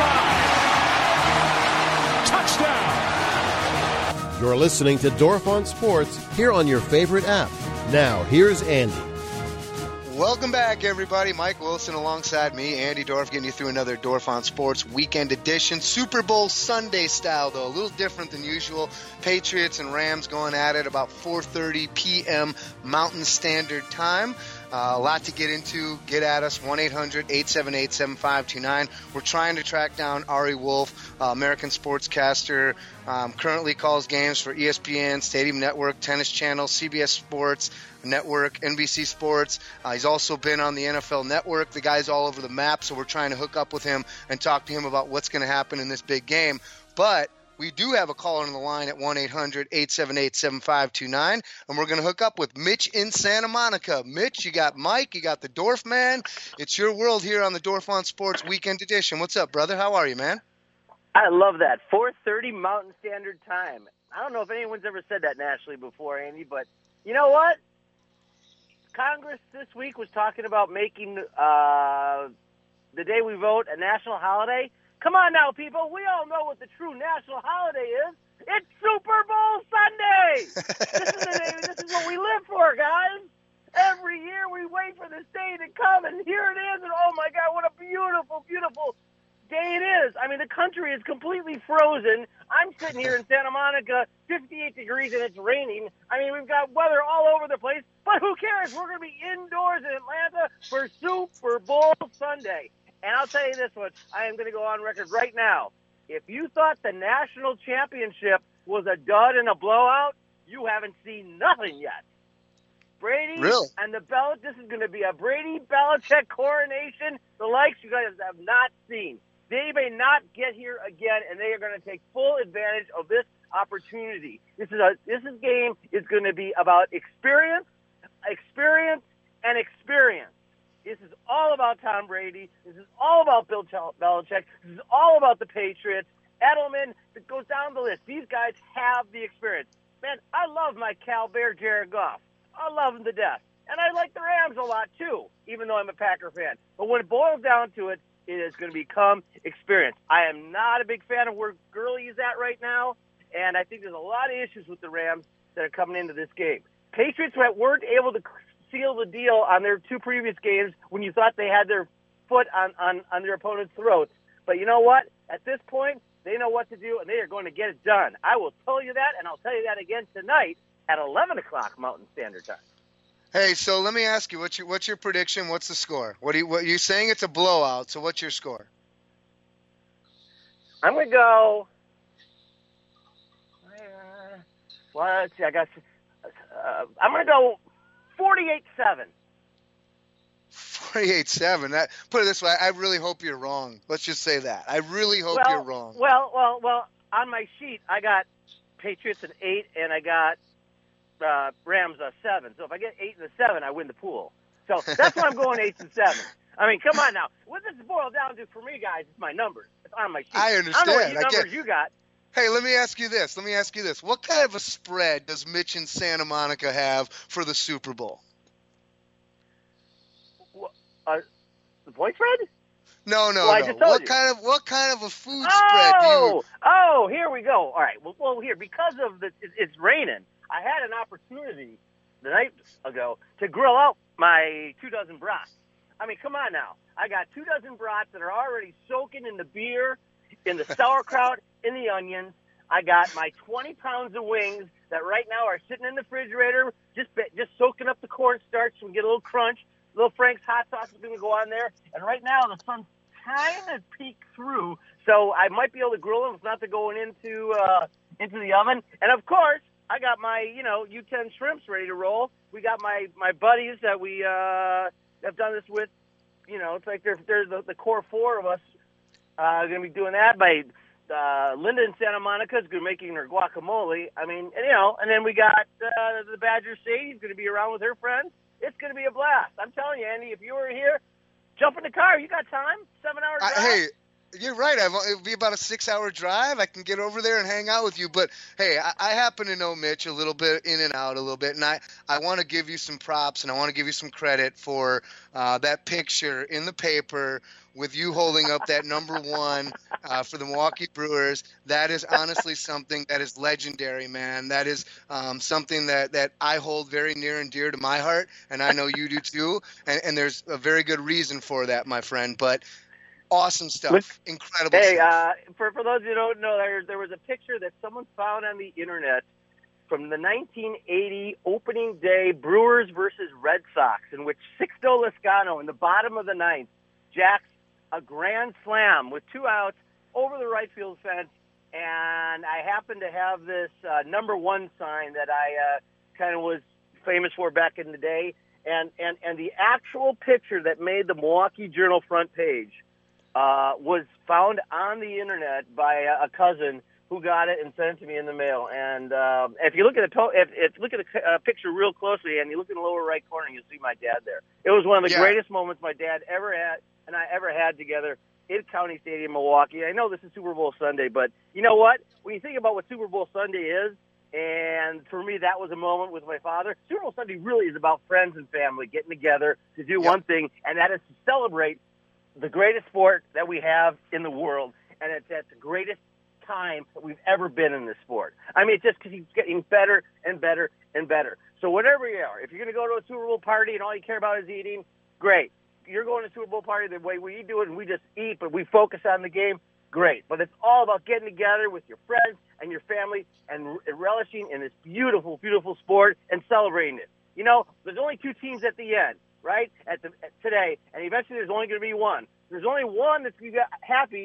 Sideline. Touchdown. You're listening to Dorf on Sports here on your favorite app. Now, here's Andy. Welcome back, everybody. Mike Wilson alongside me, Andy Dorf, getting you through another Dorf on Sports weekend edition. Super Bowl Sunday style, though. A little different than usual. Patriots and Rams going at it about four thirty p.m. Mountain Standard Time. Uh, a lot to get into. Get at us, one eight hundred, eight seven eight, seven five two nine. We're trying to track down Ari Wolf, uh, American sportscaster, um, currently calls games for E S P N, Stadium Network, Tennis Channel, C B S Sports Network, N B C Sports. Uh, he's also been on the N F L Network. The guy's all over the map, so we're trying to hook up with him and talk to him about what's going to happen in this big game. But we do have a caller on the line at one eight hundred, eight seven eight, seven five two nine, and we're going to hook up with Mitch in Santa Monica. Mitch, you got Mike, you got the Dorf man. It's your world here on the Dorf on Sports Weekend Edition. What's up, brother? How are you, man? I love that. four thirty Mountain Standard Time. I don't know if anyone's ever said that nationally before, Andy, but you know what? Congress this week was talking about making uh, the day we vote a national holiday. Come on now, people. We all know what the true national holiday is. It's Super Bowl Sunday. This is the day, this is what we live for, guys. Every year we wait for this day to come, and here it is. And oh my God, what a beautiful, beautiful day it is. I mean, the country is completely frozen. I'm sitting here in Santa Monica, fifty-eight degrees, and it's raining. I mean, we've got weather all over the place, but who cares? We're going to be indoors in Atlanta for Super Bowl Sunday. And I'll tell you this one, I am going to go on record right now. if you thought the national championship was a dud and a blowout, you haven't seen nothing yet. Brady really? and the Bel- this is going to be a Brady Belichick coronation, the likes you guys have not seen. They may not get here again, and they are going to take full advantage of this opportunity. This is a this is game is going to be about experience, experience, and experience. This is all about Tom Brady. This is all about Bill Belichick. This is all about the Patriots. Edelman, it goes down the list. These guys have the experience. Man, I love my Cal Bear Jared Goff. I love him to death. And I like the Rams a lot, too, even though I'm a Packer fan. But when it boils down to it, it is going to become experience. I am not a big fan of where Gurley is at right now, and I think there's a lot of issues with the Rams that are coming into this game. Patriots weren't able to seal the deal on their two previous games when you thought they had their foot on, on, on their opponent's throats. But you know what? At this point, they know what to do, and they are going to get it done. I will tell you that, and I'll tell you that again tonight at eleven o'clock Mountain Standard Time. Hey, so let me ask you, what's your what's your prediction? What's the score? What are you what you're saying? It's a blowout. So what's your score? I'm gonna go. Uh, well, let's see. I got. Uh, I'm gonna go forty-eight seven. forty-eight seven. That put it this way. I really hope you're wrong. Let's just say that. I really hope well, you're wrong. Well, well, well. On my sheet, I got Patriots an eight, and I got uh, Rams a seven. So if I get eight and a seven, I win the pool. So that's why I'm going eight and seven. I mean, come on now. What this boils down to for me, guys, is my numbers. It's on my sheet. I understand. I don't know what I numbers get... you got. Hey, let me ask you this. Let me ask you this. What kind of a spread does Mitch and Santa Monica have for the Super Bowl? Uh, the point spread? No, no, well, no. What you. kind of what kind of a food oh, spread do you? Oh, here we go. All right. Well, well here because of the it, it's raining. I had an opportunity the night ago to grill out my two dozen brats. I mean, come on now. I got two dozen brats that are already soaking in the beer, in the sauerkraut, in the onions. I got my twenty pounds of wings that right now are sitting in the refrigerator, just just soaking up the cornstarch so we get a little crunch. Little Frank's hot sauce is going to go on there. And right now the sun's kind of peeked through, so I might be able to grill them. It's not to going into uh, into the oven. And of course, I got my you know U ten shrimps ready to roll. We got my, my buddies that we uh, have done this with. You know, it's like they're they're the, the core four of us uh, going to be doing that. My uh, Linda in Santa Monica is going to be making her guacamole. I mean, and, you know, and then we got uh, the Badger Sadie's going to be around with her friends. It's going to be a blast. I'm telling you, Andy, if you were here, jump in the car. You got time? Seven hours drive? I, hey, you're right. I've, it'll be about a six-hour drive. I can get over there and hang out with you. But, hey, I, I happen to know Mitch a little bit, in and out a little bit, and I, I want to give you some props, and I want to give you some credit for uh, that picture in the paper with you holding up that number one uh, for the Milwaukee Brewers. That is honestly something that is legendary, man. That is um, something that, that I hold very near and dear to my heart, and I know you do too. And, and there's a very good reason for that, my friend. But awesome stuff. Look, incredible hey, stuff. Uh, for, for those who don't know, there, there was a picture that someone found on the internet from the nineteen eighty opening day Brewers versus Red Sox, in which Sixto Lezcano in the bottom of the ninth jacks a grand slam with two outs over the right field fence, and I happen to have this uh, number one sign that I uh, kind of was famous for back in the day, and, and, and the actual picture that made the Milwaukee Journal front page uh, was found on the internet by a, a cousin who got it and sent it to me in the mail. And um, if you look at the to- if, if you look at the uh, picture real closely, and you look in the lower right corner, you'll see my dad there. It was one of the yeah. greatest moments my dad ever had and I ever had together in County Stadium, Milwaukee. I know this is Super Bowl Sunday, but you know what? When you think about what Super Bowl Sunday is, and for me, that was a moment with my father. Super Bowl Sunday really is about friends and family getting together to do yep. one thing, and that is to celebrate the greatest sport that we have in the world, and it's at the greatest time that we've ever been in this sport. I mean, it's just because he's getting better and better and better. So whatever you are, if you're going to go to a Super Bowl party and all you care about is eating, great. You're going to a Super Bowl party the way we do it and we just eat, but we focus on the game, great. But it's all about getting together with your friends and your family and relishing in this beautiful, beautiful sport and celebrating it. You know, there's only two teams at the end, right, at the at today, and eventually there's only going to be one. There's only one that's going to be happy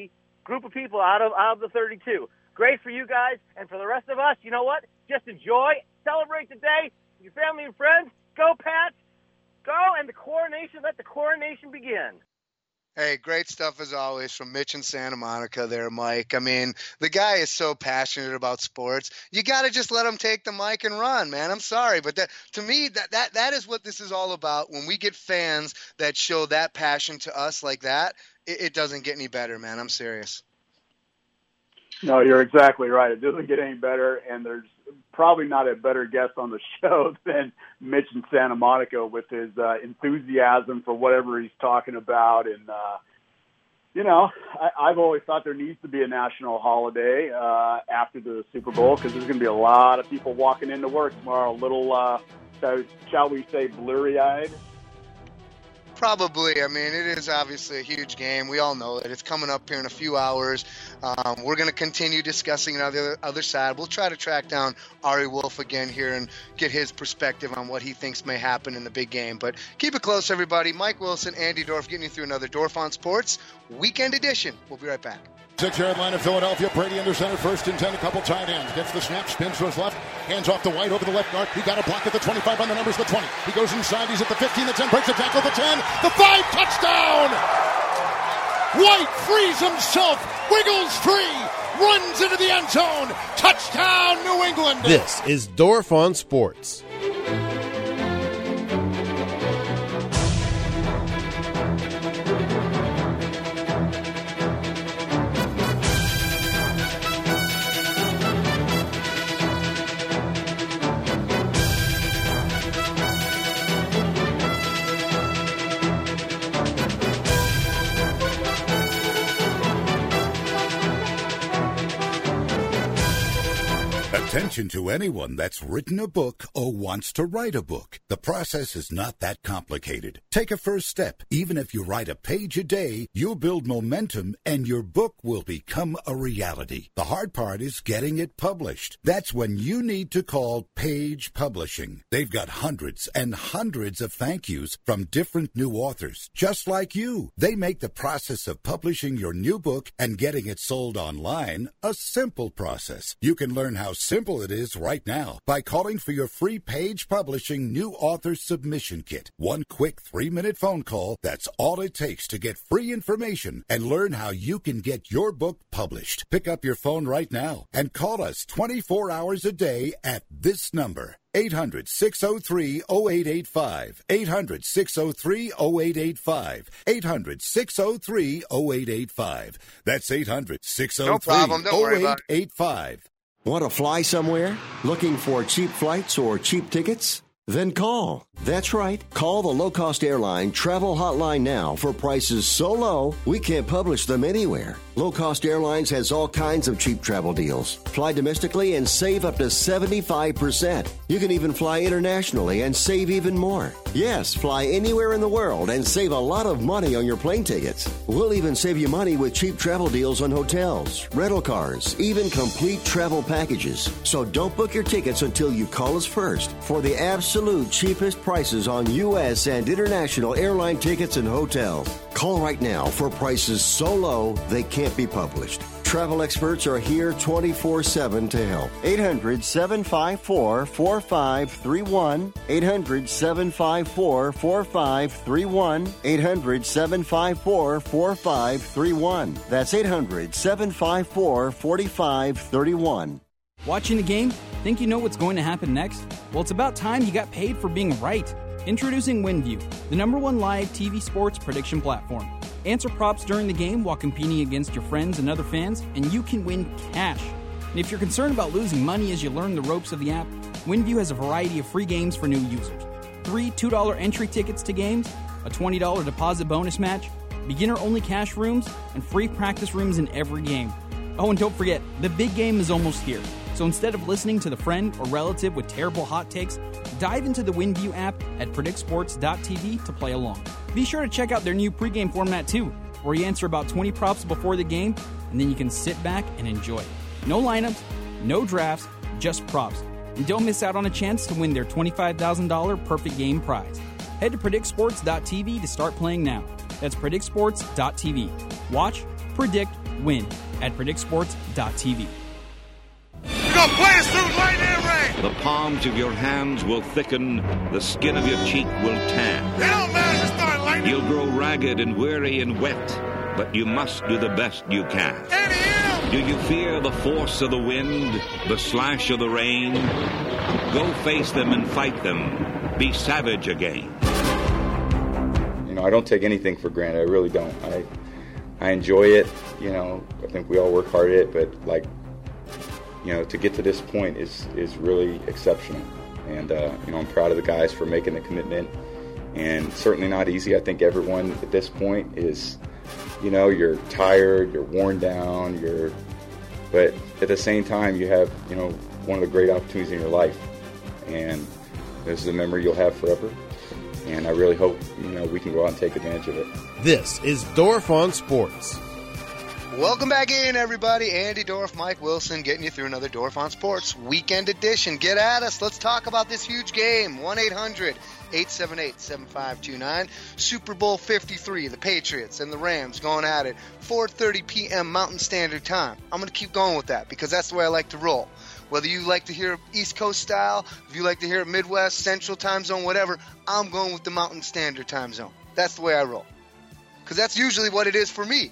group of people out of out of the thirty-two. Great for you guys, and for the rest of us, you know what? Just enjoy, celebrate the day with your family and friends. Go, Pats! Go, and the coronation, let the coronation begin. Hey, great stuff as always from Mitch in Santa Monica there, Mike. I mean, the guy is so passionate about sports. You got to just let him take the mic and run, man. I'm sorry, but that, to me, that, that that is what this is all about. When we get fans that show that passion to us like that, it, it doesn't get any better, man. I'm serious. No, you're exactly right. It doesn't get any better, and there's probably not a better guest on the show than Mitch in Santa Monica with his uh, enthusiasm for whatever he's talking about. And, uh, you know, I, I've always thought there needs to be a national holiday uh, after the Super Bowl because there's going to be a lot of people walking into work tomorrow, a little, uh, shall we say, blurry-eyed. Probably. I mean, it is obviously a huge game. We all know it. It's coming up here in a few hours. Um, we're going to continue discussing it on the other side. We'll try to track down Ari Wolf again here and get his perspective on what he thinks may happen in the big game. But keep it close, everybody. Mike Wilson, Andy Dorf, getting you through another Dorf on Sports Weekend Edition. We'll be right back. Six-yard line of Philadelphia. Brady under center, first and ten, a couple tight ends. Gets the snap, spins to his left, hands off to White over the left guard. He got a block at the twenty-five on the numbers, the twenty. He goes inside, he's at the fifteen, the ten, breaks the tackle, the ten, the five, touchdown! White frees himself, wiggles free, runs into the end zone, touchdown New England! This is Dorf on Sports. Attention to anyone that's written a book or wants to write a book. The process is not that complicated. Take a first step. Even if you write a page a day, you'll build momentum and your book will become a reality. The hard part is getting it published. That's when you need to call Page Publishing. They've got hundreds and hundreds of thank yous from different new authors, just like you. They make the process of publishing your new book and getting it sold online a simple process. You can learn how simple it is right now by calling for your free Page Publishing New Author Submission Kit. One quick three-minute phone call, that's all it takes to get free information and learn how you can get your book published. Pick up your phone right now and call us twenty-four hours a day at this number. eight hundred, six oh three, oh eight eight five. eight hundred, six oh three, oh eight eight five. eight hundred, six oh three, oh eight eight five. That's eight hundred, six oh three, oh eight eight five. Want to fly somewhere? Looking for cheap flights or cheap tickets? Then call. That's right. Call the low-cost airline travel hotline now for prices so low we can't publish them anywhere. Low Cost Airlines has all kinds of cheap travel deals. Fly domestically and save up to seventy-five percent. You can even fly internationally and save even more. Yes, fly anywhere in the world and save a lot of money on your plane tickets. We'll even save you money with cheap travel deals on hotels, rental cars, even complete travel packages. So don't book your tickets until you call us first for the absolute cheapest prices on U S and international airline tickets and hotels. Call right now for prices so low they can't be published. Travel experts are here twenty-four seven to help. eight hundred, seven five four, four five three one. eight hundred, seven five four, four five three one. eight hundred, seven five four, four five three one. That's eight hundred, seven five four, four five three one. Watching the game? Think you know what's going to happen next? Well, it's about time you got paid for being right. Introducing WinView, the number one live T V sports prediction platform. Answer props during the game while competing against your friends and other fans, and you can win cash. And if you're concerned about losing money as you learn the ropes of the app, WinView has a variety of free games for new users. Three two dollar entry tickets to games, a twenty dollar deposit bonus match, beginner-only cash rooms, and free practice rooms in every game. Oh, and don't forget, the big game is almost here. So instead of listening to the friend or relative with terrible hot takes, dive into the WinView app at predict sports dot t v to play along. Be sure to check out their new pregame format too, where you answer about twenty props before the game, and then you can sit back and enjoy. No lineups, no drafts, just props. And don't miss out on a chance to win their twenty-five thousand dollars perfect game prize. Head to predict sports dot t v to start playing now. That's predict sports dot t v. Watch, predict, win at predict sports dot t v. We're going to play us through lightning and rain. The palms of your hands will thicken, the skin of your cheek will tan. It don't matter if it's not lightning. You'll grow ragged and weary and wet, but you must do the best you can. Do you fear the force of the wind, the slash of the rain? Go face them and fight them. Be savage again. You know, I don't take anything for granted. I really don't. I I enjoy it. You know, I think we all work hard at it, but like, you know, to get to this point is is really exceptional. And uh, you know, I'm proud of the guys for making the commitment. And certainly not easy. I think everyone at this point is, you know, you're tired, you're worn down, you're, but at the same time, you have, you know, one of the great opportunities in your life. And this is a memory you'll have forever. And I really hope, you know, we can go out and take advantage of it. This is Dorf on Sports. Welcome back in, everybody. Andy Dorf, Mike Wilson, getting you through another Dorf on Sports weekend edition. Get at us. Let's talk about this huge game. one eight hundred eight seven eight seven five two nine. Super Bowl fifty-three, the Patriots and the Rams going at it. four thirty p.m. Mountain Standard Time. I'm going to keep going with that because that's the way I like to roll. Whether you like to hear East Coast style, if you like to hear Midwest, Central Time Zone, whatever, I'm going with the Mountain Standard Time Zone. That's the way I roll. Because that's usually what it is for me.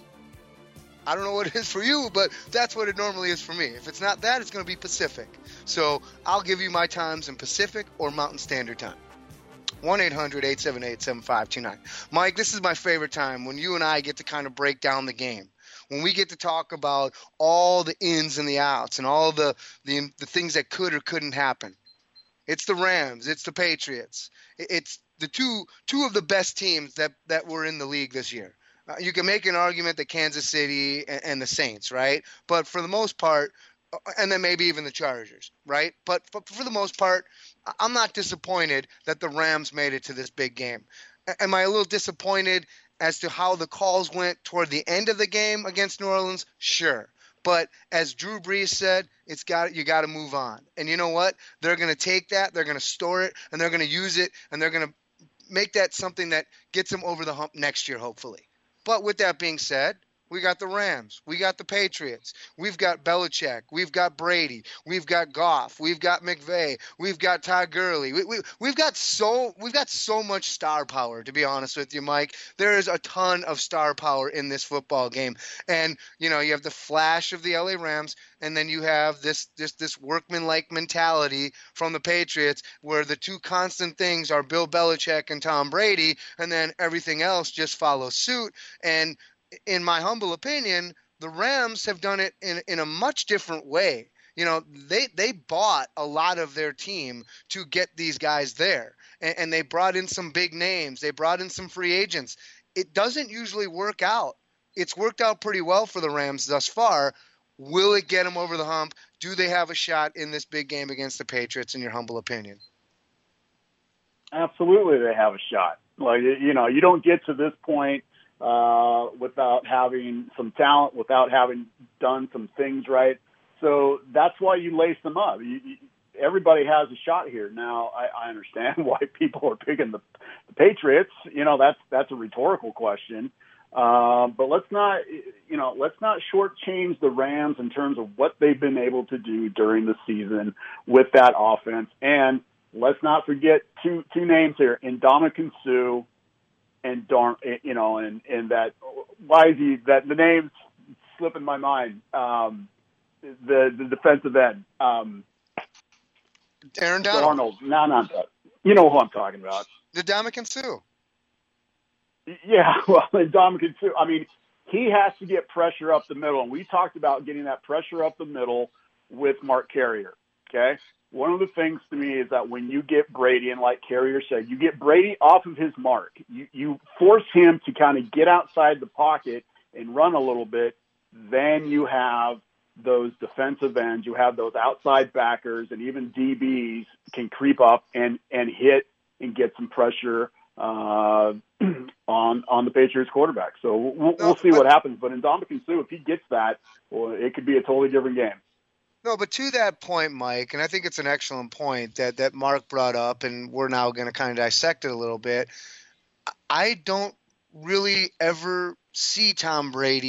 I don't know what it is for you, but that's what it normally is for me. If it's not that, it's going to be Pacific. So I'll give you my times in Pacific or Mountain Standard Time. one eight hundred eight seven eight seven five two nine. Mike, this is my favorite time when you and I get to kind of break down the game. When we get to talk about all the ins and the outs and all the, the, the things that could or couldn't happen. It's the Rams. It's the Patriots. It's the two two of the best teams that, that were in the league this year. Uh, you can make an argument that Kansas City and, and the Saints, right? But for the most part, and then maybe even the Chargers, right? But for, for the most part, I'm not disappointed that the Rams made it to this big game. Am I a little disappointed as to how the calls went toward the end of the game against New Orleans? Sure. But as Drew Brees said, it's got you got to move on. And you know what? They're going to take that, they're going to store it, and they're going to use it, and they're going to make that something that gets them over the hump next year, hopefully. But with that being said, we got the Rams. We got the Patriots. We've got Belichick. We've got Brady. We've got Goff. We've got McVay. We've got Todd Gurley. We, we, we've got so we've got so much star power, to be honest with you, Mike. There is a ton of star power in this football game. And, you know, you have the flash of the L A Rams, and then you have this this this workman-like mentality from the Patriots where the two constant things are Bill Belichick and Tom Brady, and then everything else just follows suit. And in my humble opinion, the Rams have done it in, in a much different way. You know, they, they bought a lot of their team to get these guys there. And, and they brought in some big names. They brought in some free agents. It doesn't usually work out. It's worked out pretty well for the Rams thus far. Will it get them over the hump? Do they have a shot in this big game against the Patriots, in your humble opinion? Absolutely they have a shot. Like, you know, you don't get to this point uh, without having some talent, without having done some things right. So that's why you lace them up. You, you, everybody has a shot here. Now, I, I understand why people are picking the, the Patriots. You know, that's that's a rhetorical question. Uh, but let's not, you know, let's not shortchange the Rams in terms of what they've been able to do during the season with that offense. And let's not forget two two names here: Ndamukong Suh and Darn, you know, and and that why is he that the names slip in my mind. Um, the the defensive end, um, Aaron Donald. Darnold. No, no, no, you know who I'm talking about. Ndamukong Suh. Yeah, well, Ndamukong Suh. I mean, he has to get pressure up the middle, and we talked about getting that pressure up the middle with Mark Carrier. Okay. One of the things to me is that when you get Brady, and like Carrier said, you get Brady off of his mark. You, you force him to kind of get outside the pocket and run a little bit. Then you have those defensive ends. You have those outside backers, and even D Bs can creep up and, and hit and get some pressure uh, on on the Patriots quarterback. So we'll, we'll see what happens. But in Ndamukong Suh, if he gets that, well, it could be a totally different game. No, but to that point, Mike, and I think it's an excellent point that, that Mark brought up, and we're now going to kind of dissect it a little bit. I don't really ever see Tom Brady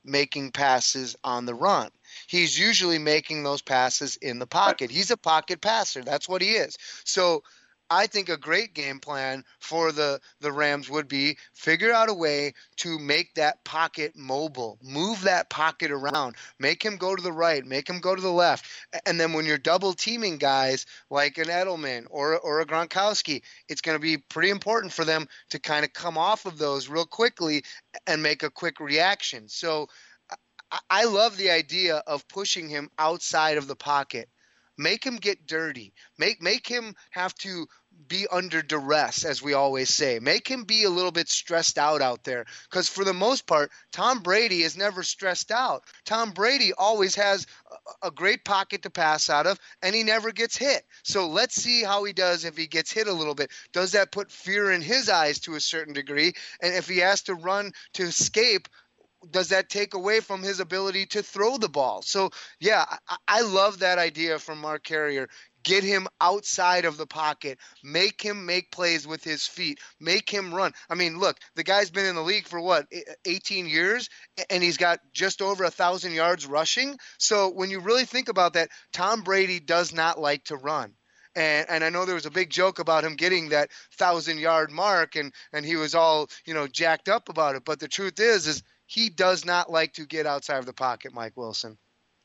making passes on the run. He's usually making those passes in the pocket. He's a pocket passer. That's what he is. So I think a great game plan for the, the Rams would be figure out a way to make that pocket mobile, move that pocket around, make him go to the right, make him go to the left. And then when you're double teaming guys like an Edelman or, or a Gronkowski, it's going to be pretty important for them to kind of come off of those real quickly and make a quick reaction. So I, I love the idea of pushing him outside of the pocket. Make him get dirty. Make make him have to be under duress, as we always say. Make him be a little bit stressed out out there. Because for the most part, Tom Brady is never stressed out. Tom Brady always has a, a great pocket to pass out of, and he never gets hit. So let's see how he does if he gets hit a little bit. Does that put fear in his eyes to a certain degree? And if he has to run to escape, does that take away from his ability to throw the ball? So, yeah, I, I love that idea from Mark Carrier. Get him outside of the pocket. Make him make plays with his feet. Make him run. I mean, look, the guy's been in the league for, what, eighteen years, and he's got just over one thousand yards rushing. So when you really think about that, Tom Brady does not like to run. And and I know there was a big joke about him getting that thousand-yard mark, and, and he was all, you know, jacked up about it. But the truth is, is he does not like to get outside of the pocket, Mike Wilson.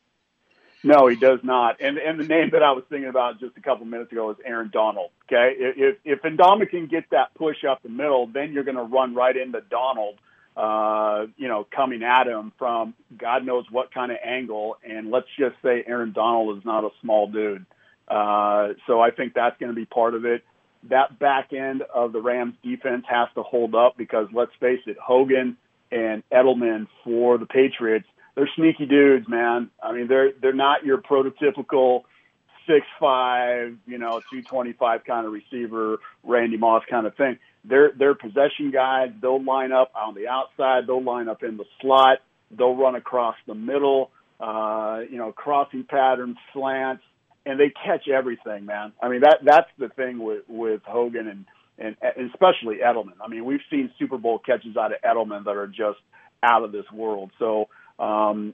No, he does not. And and the name that I was thinking about just a couple minutes ago is Aaron Donald. Okay, if if Ndamukong can get that push up the middle, then you're going to run right into Donald, uh, you know, coming at him from God knows what kind of angle. And let's just say Aaron Donald is not a small dude. Uh, so I think that's going to be part of it. That back end of the Rams defense has to hold up because let's face it, Hogan and Edelman for the Patriots, they're sneaky dudes, man. I mean, they're they're not your prototypical six five, you know, two twenty-five kind of receiver, Randy Moss kind of thing. They're they're possession guys. They'll line up on the outside. They'll line up in the slot. They'll run across the middle, uh, you know, crossing patterns, slants, and they catch everything, man. I mean, that that's the thing with, with Hogan and, and, and especially Edelman. I mean, we've seen Super Bowl catches out of Edelman that are just out of this world. So, Um,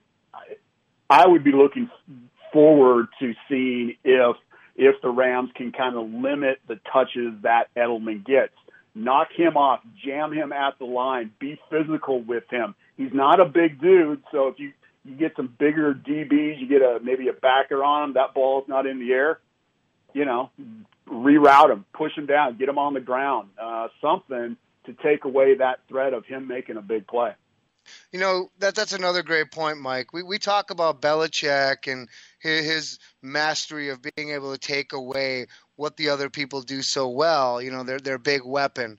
I would be looking forward to seeing if if the Rams can kind of limit the touches that Edelman gets. Knock him off, jam him at the line, be physical with him. He's not a big dude, so if you, you get some bigger D Bs, you get a maybe a backer on him, that ball's not in the air, you know, reroute him, push him down, get him on the ground, uh, something to take away that threat of him making a big play. You know, that that's another great point, Mike. We we talk about Belichick and his, his mastery of being able to take away what the other people do so well, you know, their their big weapon.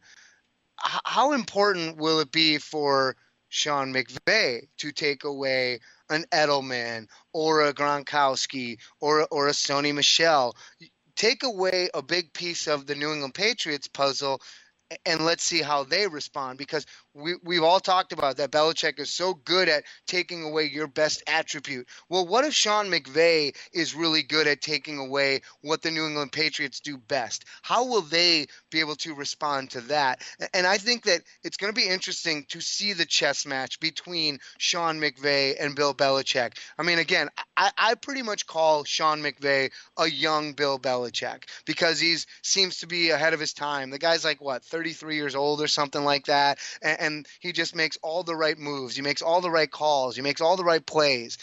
H- how important will it be for Sean McVay to take away an Edelman or a Gronkowski or, or a Sony Michel? Take away a big piece of the New England Patriots puzzle, and let's see how they respond, because we, we've all talked about that Belichick is so good at taking away your best attribute. Well, what if Sean McVay is really good at taking away what the New England Patriots do best? How will they be able to respond to that? And I think that it's going to be interesting to see the chess match between Sean McVay and Bill Belichick. I mean, again, I, I pretty much call Sean McVay a young Bill Belichick because he seems to be ahead of his time. The guy's like, what, thirty-three years old or something like that, and, and he just makes all the right moves. He makes all the right calls. He makes all the right plays.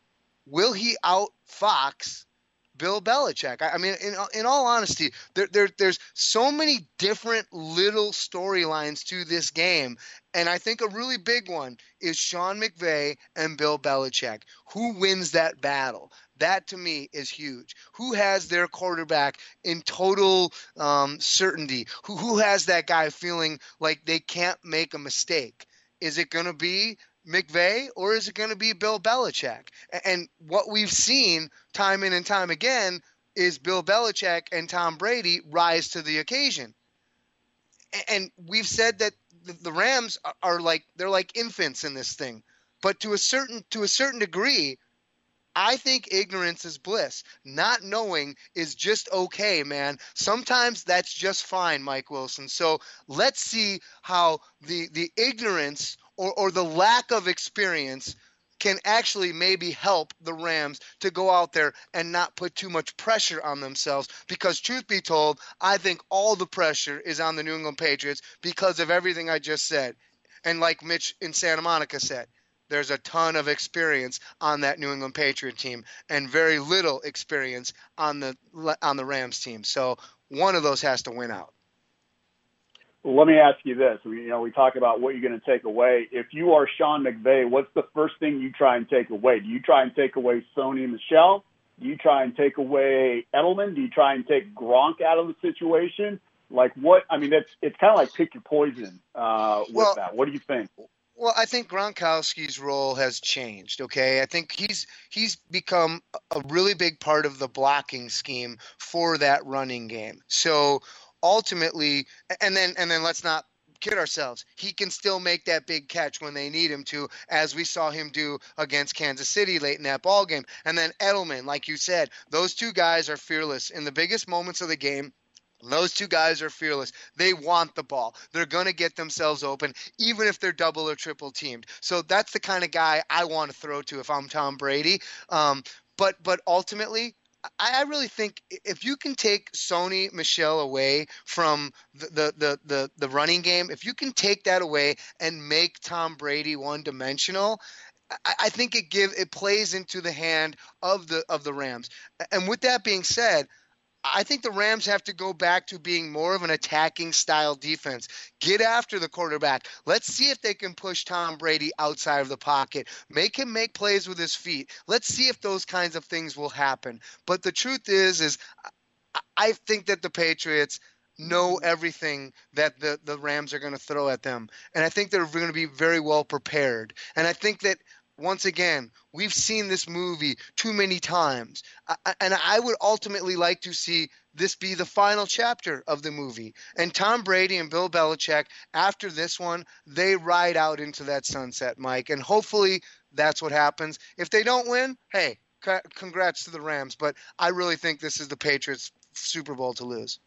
Will he outfox Bill Belichick? I, I mean, in in all honesty, there, there there's so many different little storylines to this game, and I think a really big one is Sean McVay and Bill Belichick. Who wins that battle? That, to me, is huge. Who has their quarterback in total um, certainty? Who who has that guy feeling like they can't make a mistake? Is it going to be McVay or is it going to be Bill Belichick? And what we've seen time in and time again is Bill Belichick and Tom Brady rise to the occasion. And we've said that the Rams are like they're like infants in this thing, but to a certain to a certain degree, I think ignorance is bliss. Not knowing is just okay, man. Sometimes that's just fine, Mike Wilson. So let's see how the the ignorance or, or the lack of experience can actually maybe help the Rams to go out there and not put too much pressure on themselves, because truth be told, I think all the pressure is on the New England Patriots because of everything I just said. And like Mitch in Santa Monica said, there's a ton of experience on that New England Patriot team and very little experience on the on the Rams team. So one of those has to win out. Well, let me ask you this. We, you know, we talk about what you're going to take away. If you are Sean McVay, what's the first thing you try and take away? Do you try and take away Sony Michel? Do you try and take away Edelman? Do you try and take Gronk out of the situation? Like what? I mean, that's it's kind of like pick your poison uh, with well, that. What do you think? Well, I think Gronkowski's role has changed, okay? I think he's he's become a really big part of the blocking scheme for that running game. So ultimately, and then and then let's not kid ourselves, he can still make that big catch when they need him to, as we saw him do against Kansas City late in that ball game. And then Edelman, like you said, those two guys are fearless in the biggest moments of the game. Those two guys are fearless. They want the ball. They're going to get themselves open, even if they're double or triple teamed. So that's the kind of guy I want to throw to if I'm Tom Brady. Um, but but ultimately, I, I really think if you can take Sony Michel away from the, the, the, the, the running game, if you can take that away and make Tom Brady one-dimensional, I, I think it give it plays into the hand of the of the Rams. And with that being said, I think the Rams have to go back to being more of an attacking style defense. Get after the quarterback. Let's see if they can push Tom Brady outside of the pocket. Make him make plays with his feet. Let's see if those kinds of things will happen. But the truth is, is I think that the Patriots know everything that the, the Rams are going to throw at them. And I think they're going to be very well prepared. And I think that, once again, we've seen this movie too many times. I, and I would ultimately like to see this be the final chapter of the movie. And Tom Brady and Bill Belichick, after this one, they ride out into that sunset, Mike. And hopefully that's what happens. If they don't win, hey, c- congrats to the Rams. But I really think this is the Patriots' Super Bowl to lose.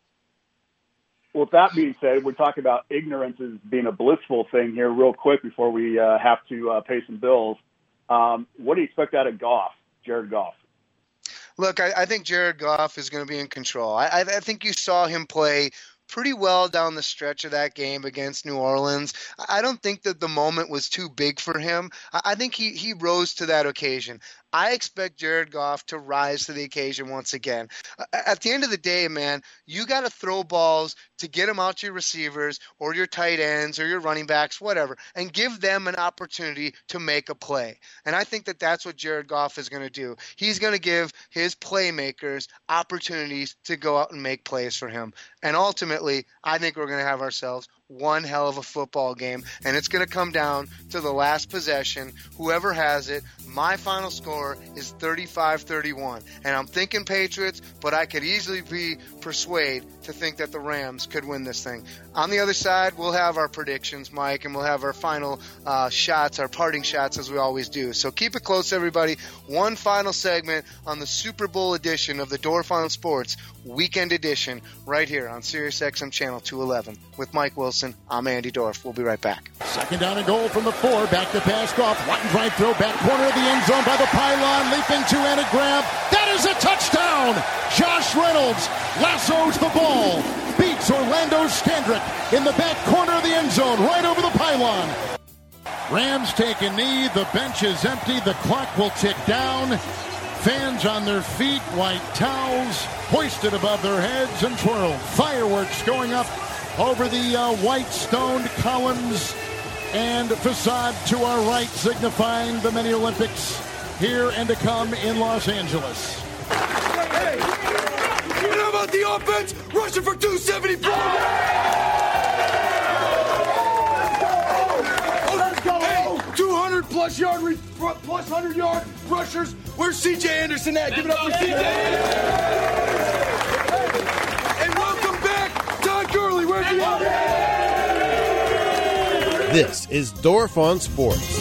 Well, with that being said, we're talking about ignorance as being a blissful thing here real quick before we uh, have to uh, pay some bills. Um, what do you expect out of Goff, Jared Goff? Look, I, I think Jared Goff is going to be in control. I, I, I think you saw him play pretty well down the stretch of that game against New Orleans. I don't think that the moment was too big for him. I, I think he, he rose to that occasion. I expect Jared Goff to rise to the occasion once again. At the end of the day, man, you got to throw balls to get them out to your receivers or your tight ends or your running backs, whatever, and give them an opportunity to make a play. And I think that that's what Jared Goff is going to do. He's going to give his playmakers opportunities to go out and make plays for him. And ultimately, I think we're going to have ourselves one hell of a football game, and it's going to come down to the last possession. Whoever has it, my final score is thirty-five thirty-one, and I'm thinking Patriots, but I could easily be persuaded to think that the Rams could win this thing. On the other side, we'll have our predictions, Mike, and we'll have our final uh, shots, our parting shots, as we always do. So keep it close, everybody. One final segment on the Super Bowl edition of the Dorf on Sports Weekend Edition right here on SiriusXM Channel two eleven. With Mike Wilson, I'm Andy Dorf. We'll be right back. Second down and goal from the four. Back to pass Goff. Line drive throw. Back corner of the end zone by the pylon. Leaping two-handed grab. That is a touchdown. Josh Reynolds lassos the ball. Beats Orlando Scandrick in the back corner of the end zone. Right over the pylon. Rams take a knee. The bench is empty. The clock will tick down. Fans on their feet. White towels hoisted above their heads and twirled. Fireworks going up over the uh, white stoned columns and facade to our right, signifying the many Olympics here and to come in Los Angeles. Hey, you know about the offense? Rushing for two seventy-four. Hey, two hundred plus yard, re- plus one hundred yard rushers. Where's C J Anderson at? Give it up for C J Anderson. And welcome back, Todd Gurley. Where's he at? This is Dorf on Sports.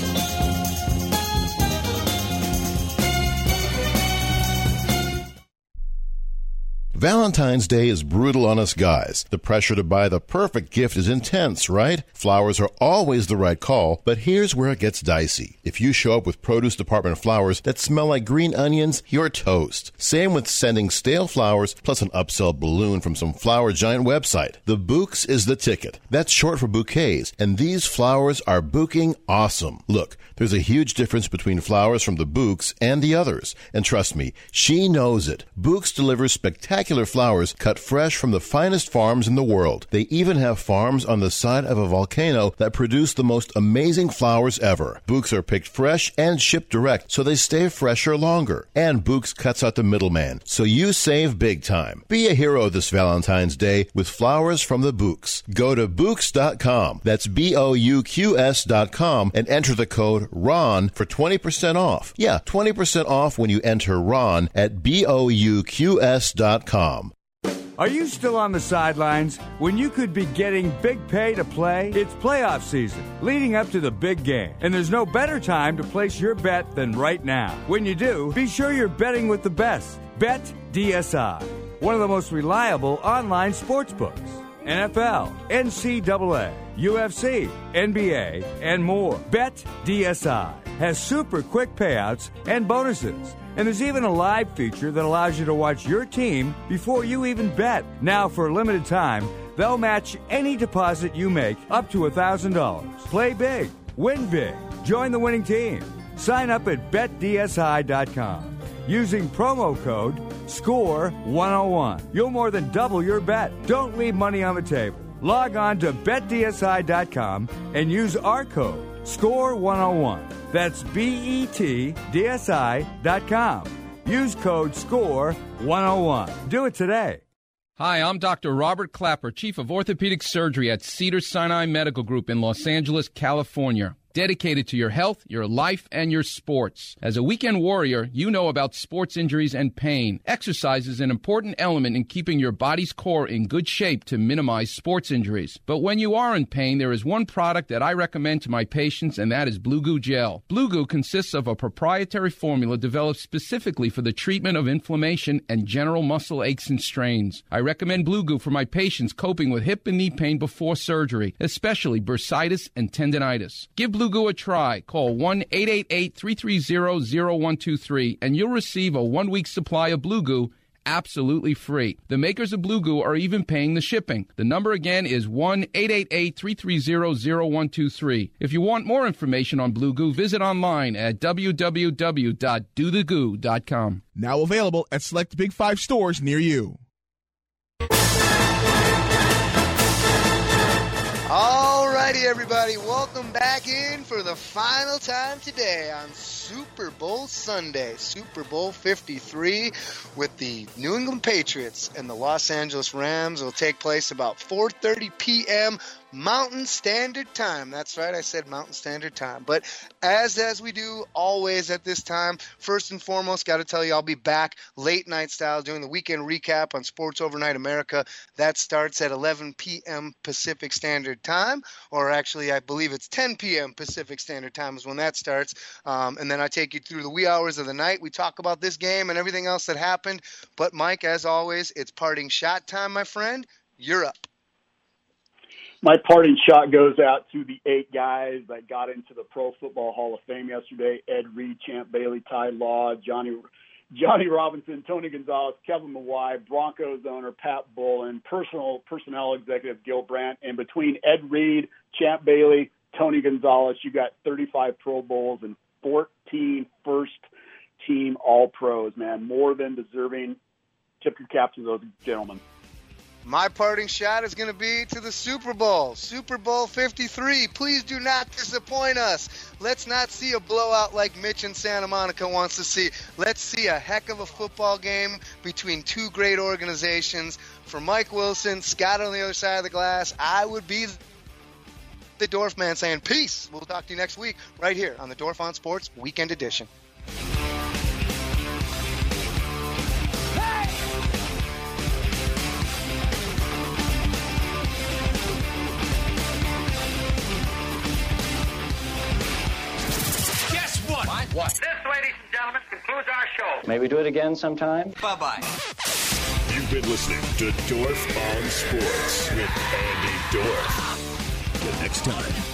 Valentine's Day is brutal on us guys. The pressure to buy the perfect gift is intense, right? Flowers are always the right call, but here's where it gets dicey. If you show up with produce department flowers that smell like green onions, you're toast. Same with sending stale flowers plus an upsell balloon from some flower giant website. The Bouqs is the ticket. That's short for bouquets, and these flowers are bouquing awesome. Look, there's a huge difference between flowers from the Bouqs and the others, and trust me, she knows it. Bouqs delivers spectacular flowers cut fresh from the finest farms in the world. They even have farms on the side of a volcano that produce the most amazing flowers ever. Bouqs are picked fresh and shipped direct, so they stay fresher longer. And Bouqs cuts out the middleman, so you save big time. Be a hero this Valentine's Day with flowers from the Bouqs. Go to Bouqs dot com. That's B O U Q S dot com and enter the code RON for twenty percent off. Yeah, twenty percent off when you enter RON at B O U Q S dot com. Are you still on the sidelines when you could be getting big pay to play? It's playoff season, leading up to the big game. And there's no better time to place your bet than right now. When you do, be sure you're betting with the best. Bet D S I, one of the most reliable online sports books. N F L, N C double A, U F C, N B A, and more. Bet D S I has super quick payouts and bonuses. And there's even a live feature that allows you to watch your team before you even bet. Now, for a limited time, they'll match any deposit you make up to one thousand dollars. Play big. Win big. Join the winning team. Sign up at bet D S I dot com. Using promo code SCORE one oh one. You'll more than double your bet. Don't leave money on the table. Log on to bet D S I dot com and use our code SCORE one oh one. That's B E T D S I dot com. Use code SCORE one oh one. Do it today. Hi, I'm Doctor Robert Clapper, Chief of Orthopedic Surgery at Cedars-Sinai Medical Group in Los Angeles, California. Dedicated to your health, your life, and your sports. As a weekend warrior, you know about sports injuries and pain. Exercise is an important element in keeping your body's core in good shape to minimize sports injuries. But when you are in pain, there is one product that I recommend to my patients, and that is Blue Goo Gel. Blue Goo consists of a proprietary formula developed specifically for the treatment of inflammation and general muscle aches and strains. I recommend Blue Goo for my patients coping with hip and knee pain before surgery, especially bursitis and tendinitis. Give Blue Blue Goo a try. Call one eight eight eight, three three zero, zero one two three and you'll receive a one-week supply of Blue Goo absolutely free. The makers of Blue Goo are even paying the shipping. The number again is one eight eight eight, three three zero, zero one two three. If you want more information on Blue Goo, visit online at w w w dot do the goo dot com. Now available at select Big Five stores near you. Alrighty, everybody, welcome back in for the final time today on Super Bowl Sunday, Super Bowl fifty-three, with the New England Patriots and the Los Angeles Rams. It will take place about four thirty p.m. Mountain Standard Time. That's right, I said Mountain Standard Time. But as as we do always at this time, first and foremost, got to tell you I'll be back late night style doing the weekend recap on Sports Overnight America. That starts at eleven p.m. Pacific Standard Time, or actually I believe it's ten p.m. Pacific Standard Time is when that starts. Um, and then I take you through the wee hours of the night. We talk about this game and everything else that happened. But Mike, as always, it's parting shot time, my friend. You're up. My parting shot goes out to the eight guys that got into the Pro Football Hall of Fame yesterday: Ed Reed, Champ Bailey, Ty Law, Johnny Johnny Robinson, Tony Gonzalez, Kevin Mawae, Broncos owner Pat Bullen, personal personnel executive Gil Brandt. And between Ed Reed, Champ Bailey, Tony Gonzalez, you got thirty-five Pro Bowls and fourteen first-team All-Pros, man. More than deserving. Tip your cap to those gentlemen. My parting shot is going to be to the Super Bowl, Super Bowl fifty-three. Please do not disappoint us. Let's not see a blowout like Mitch in Santa Monica wants to see. Let's see a heck of a football game between two great organizations. For Mike Wilson, Scott on the other side of the glass, I would be the Dorf Man saying peace. We'll talk to you next week right here on the Dorf on Sports Weekend Edition. What? This, ladies and gentlemen, concludes our show. May we do it again sometime? Bye-bye. You've been listening to Dorf on Sports with Andy Dorf. The next time.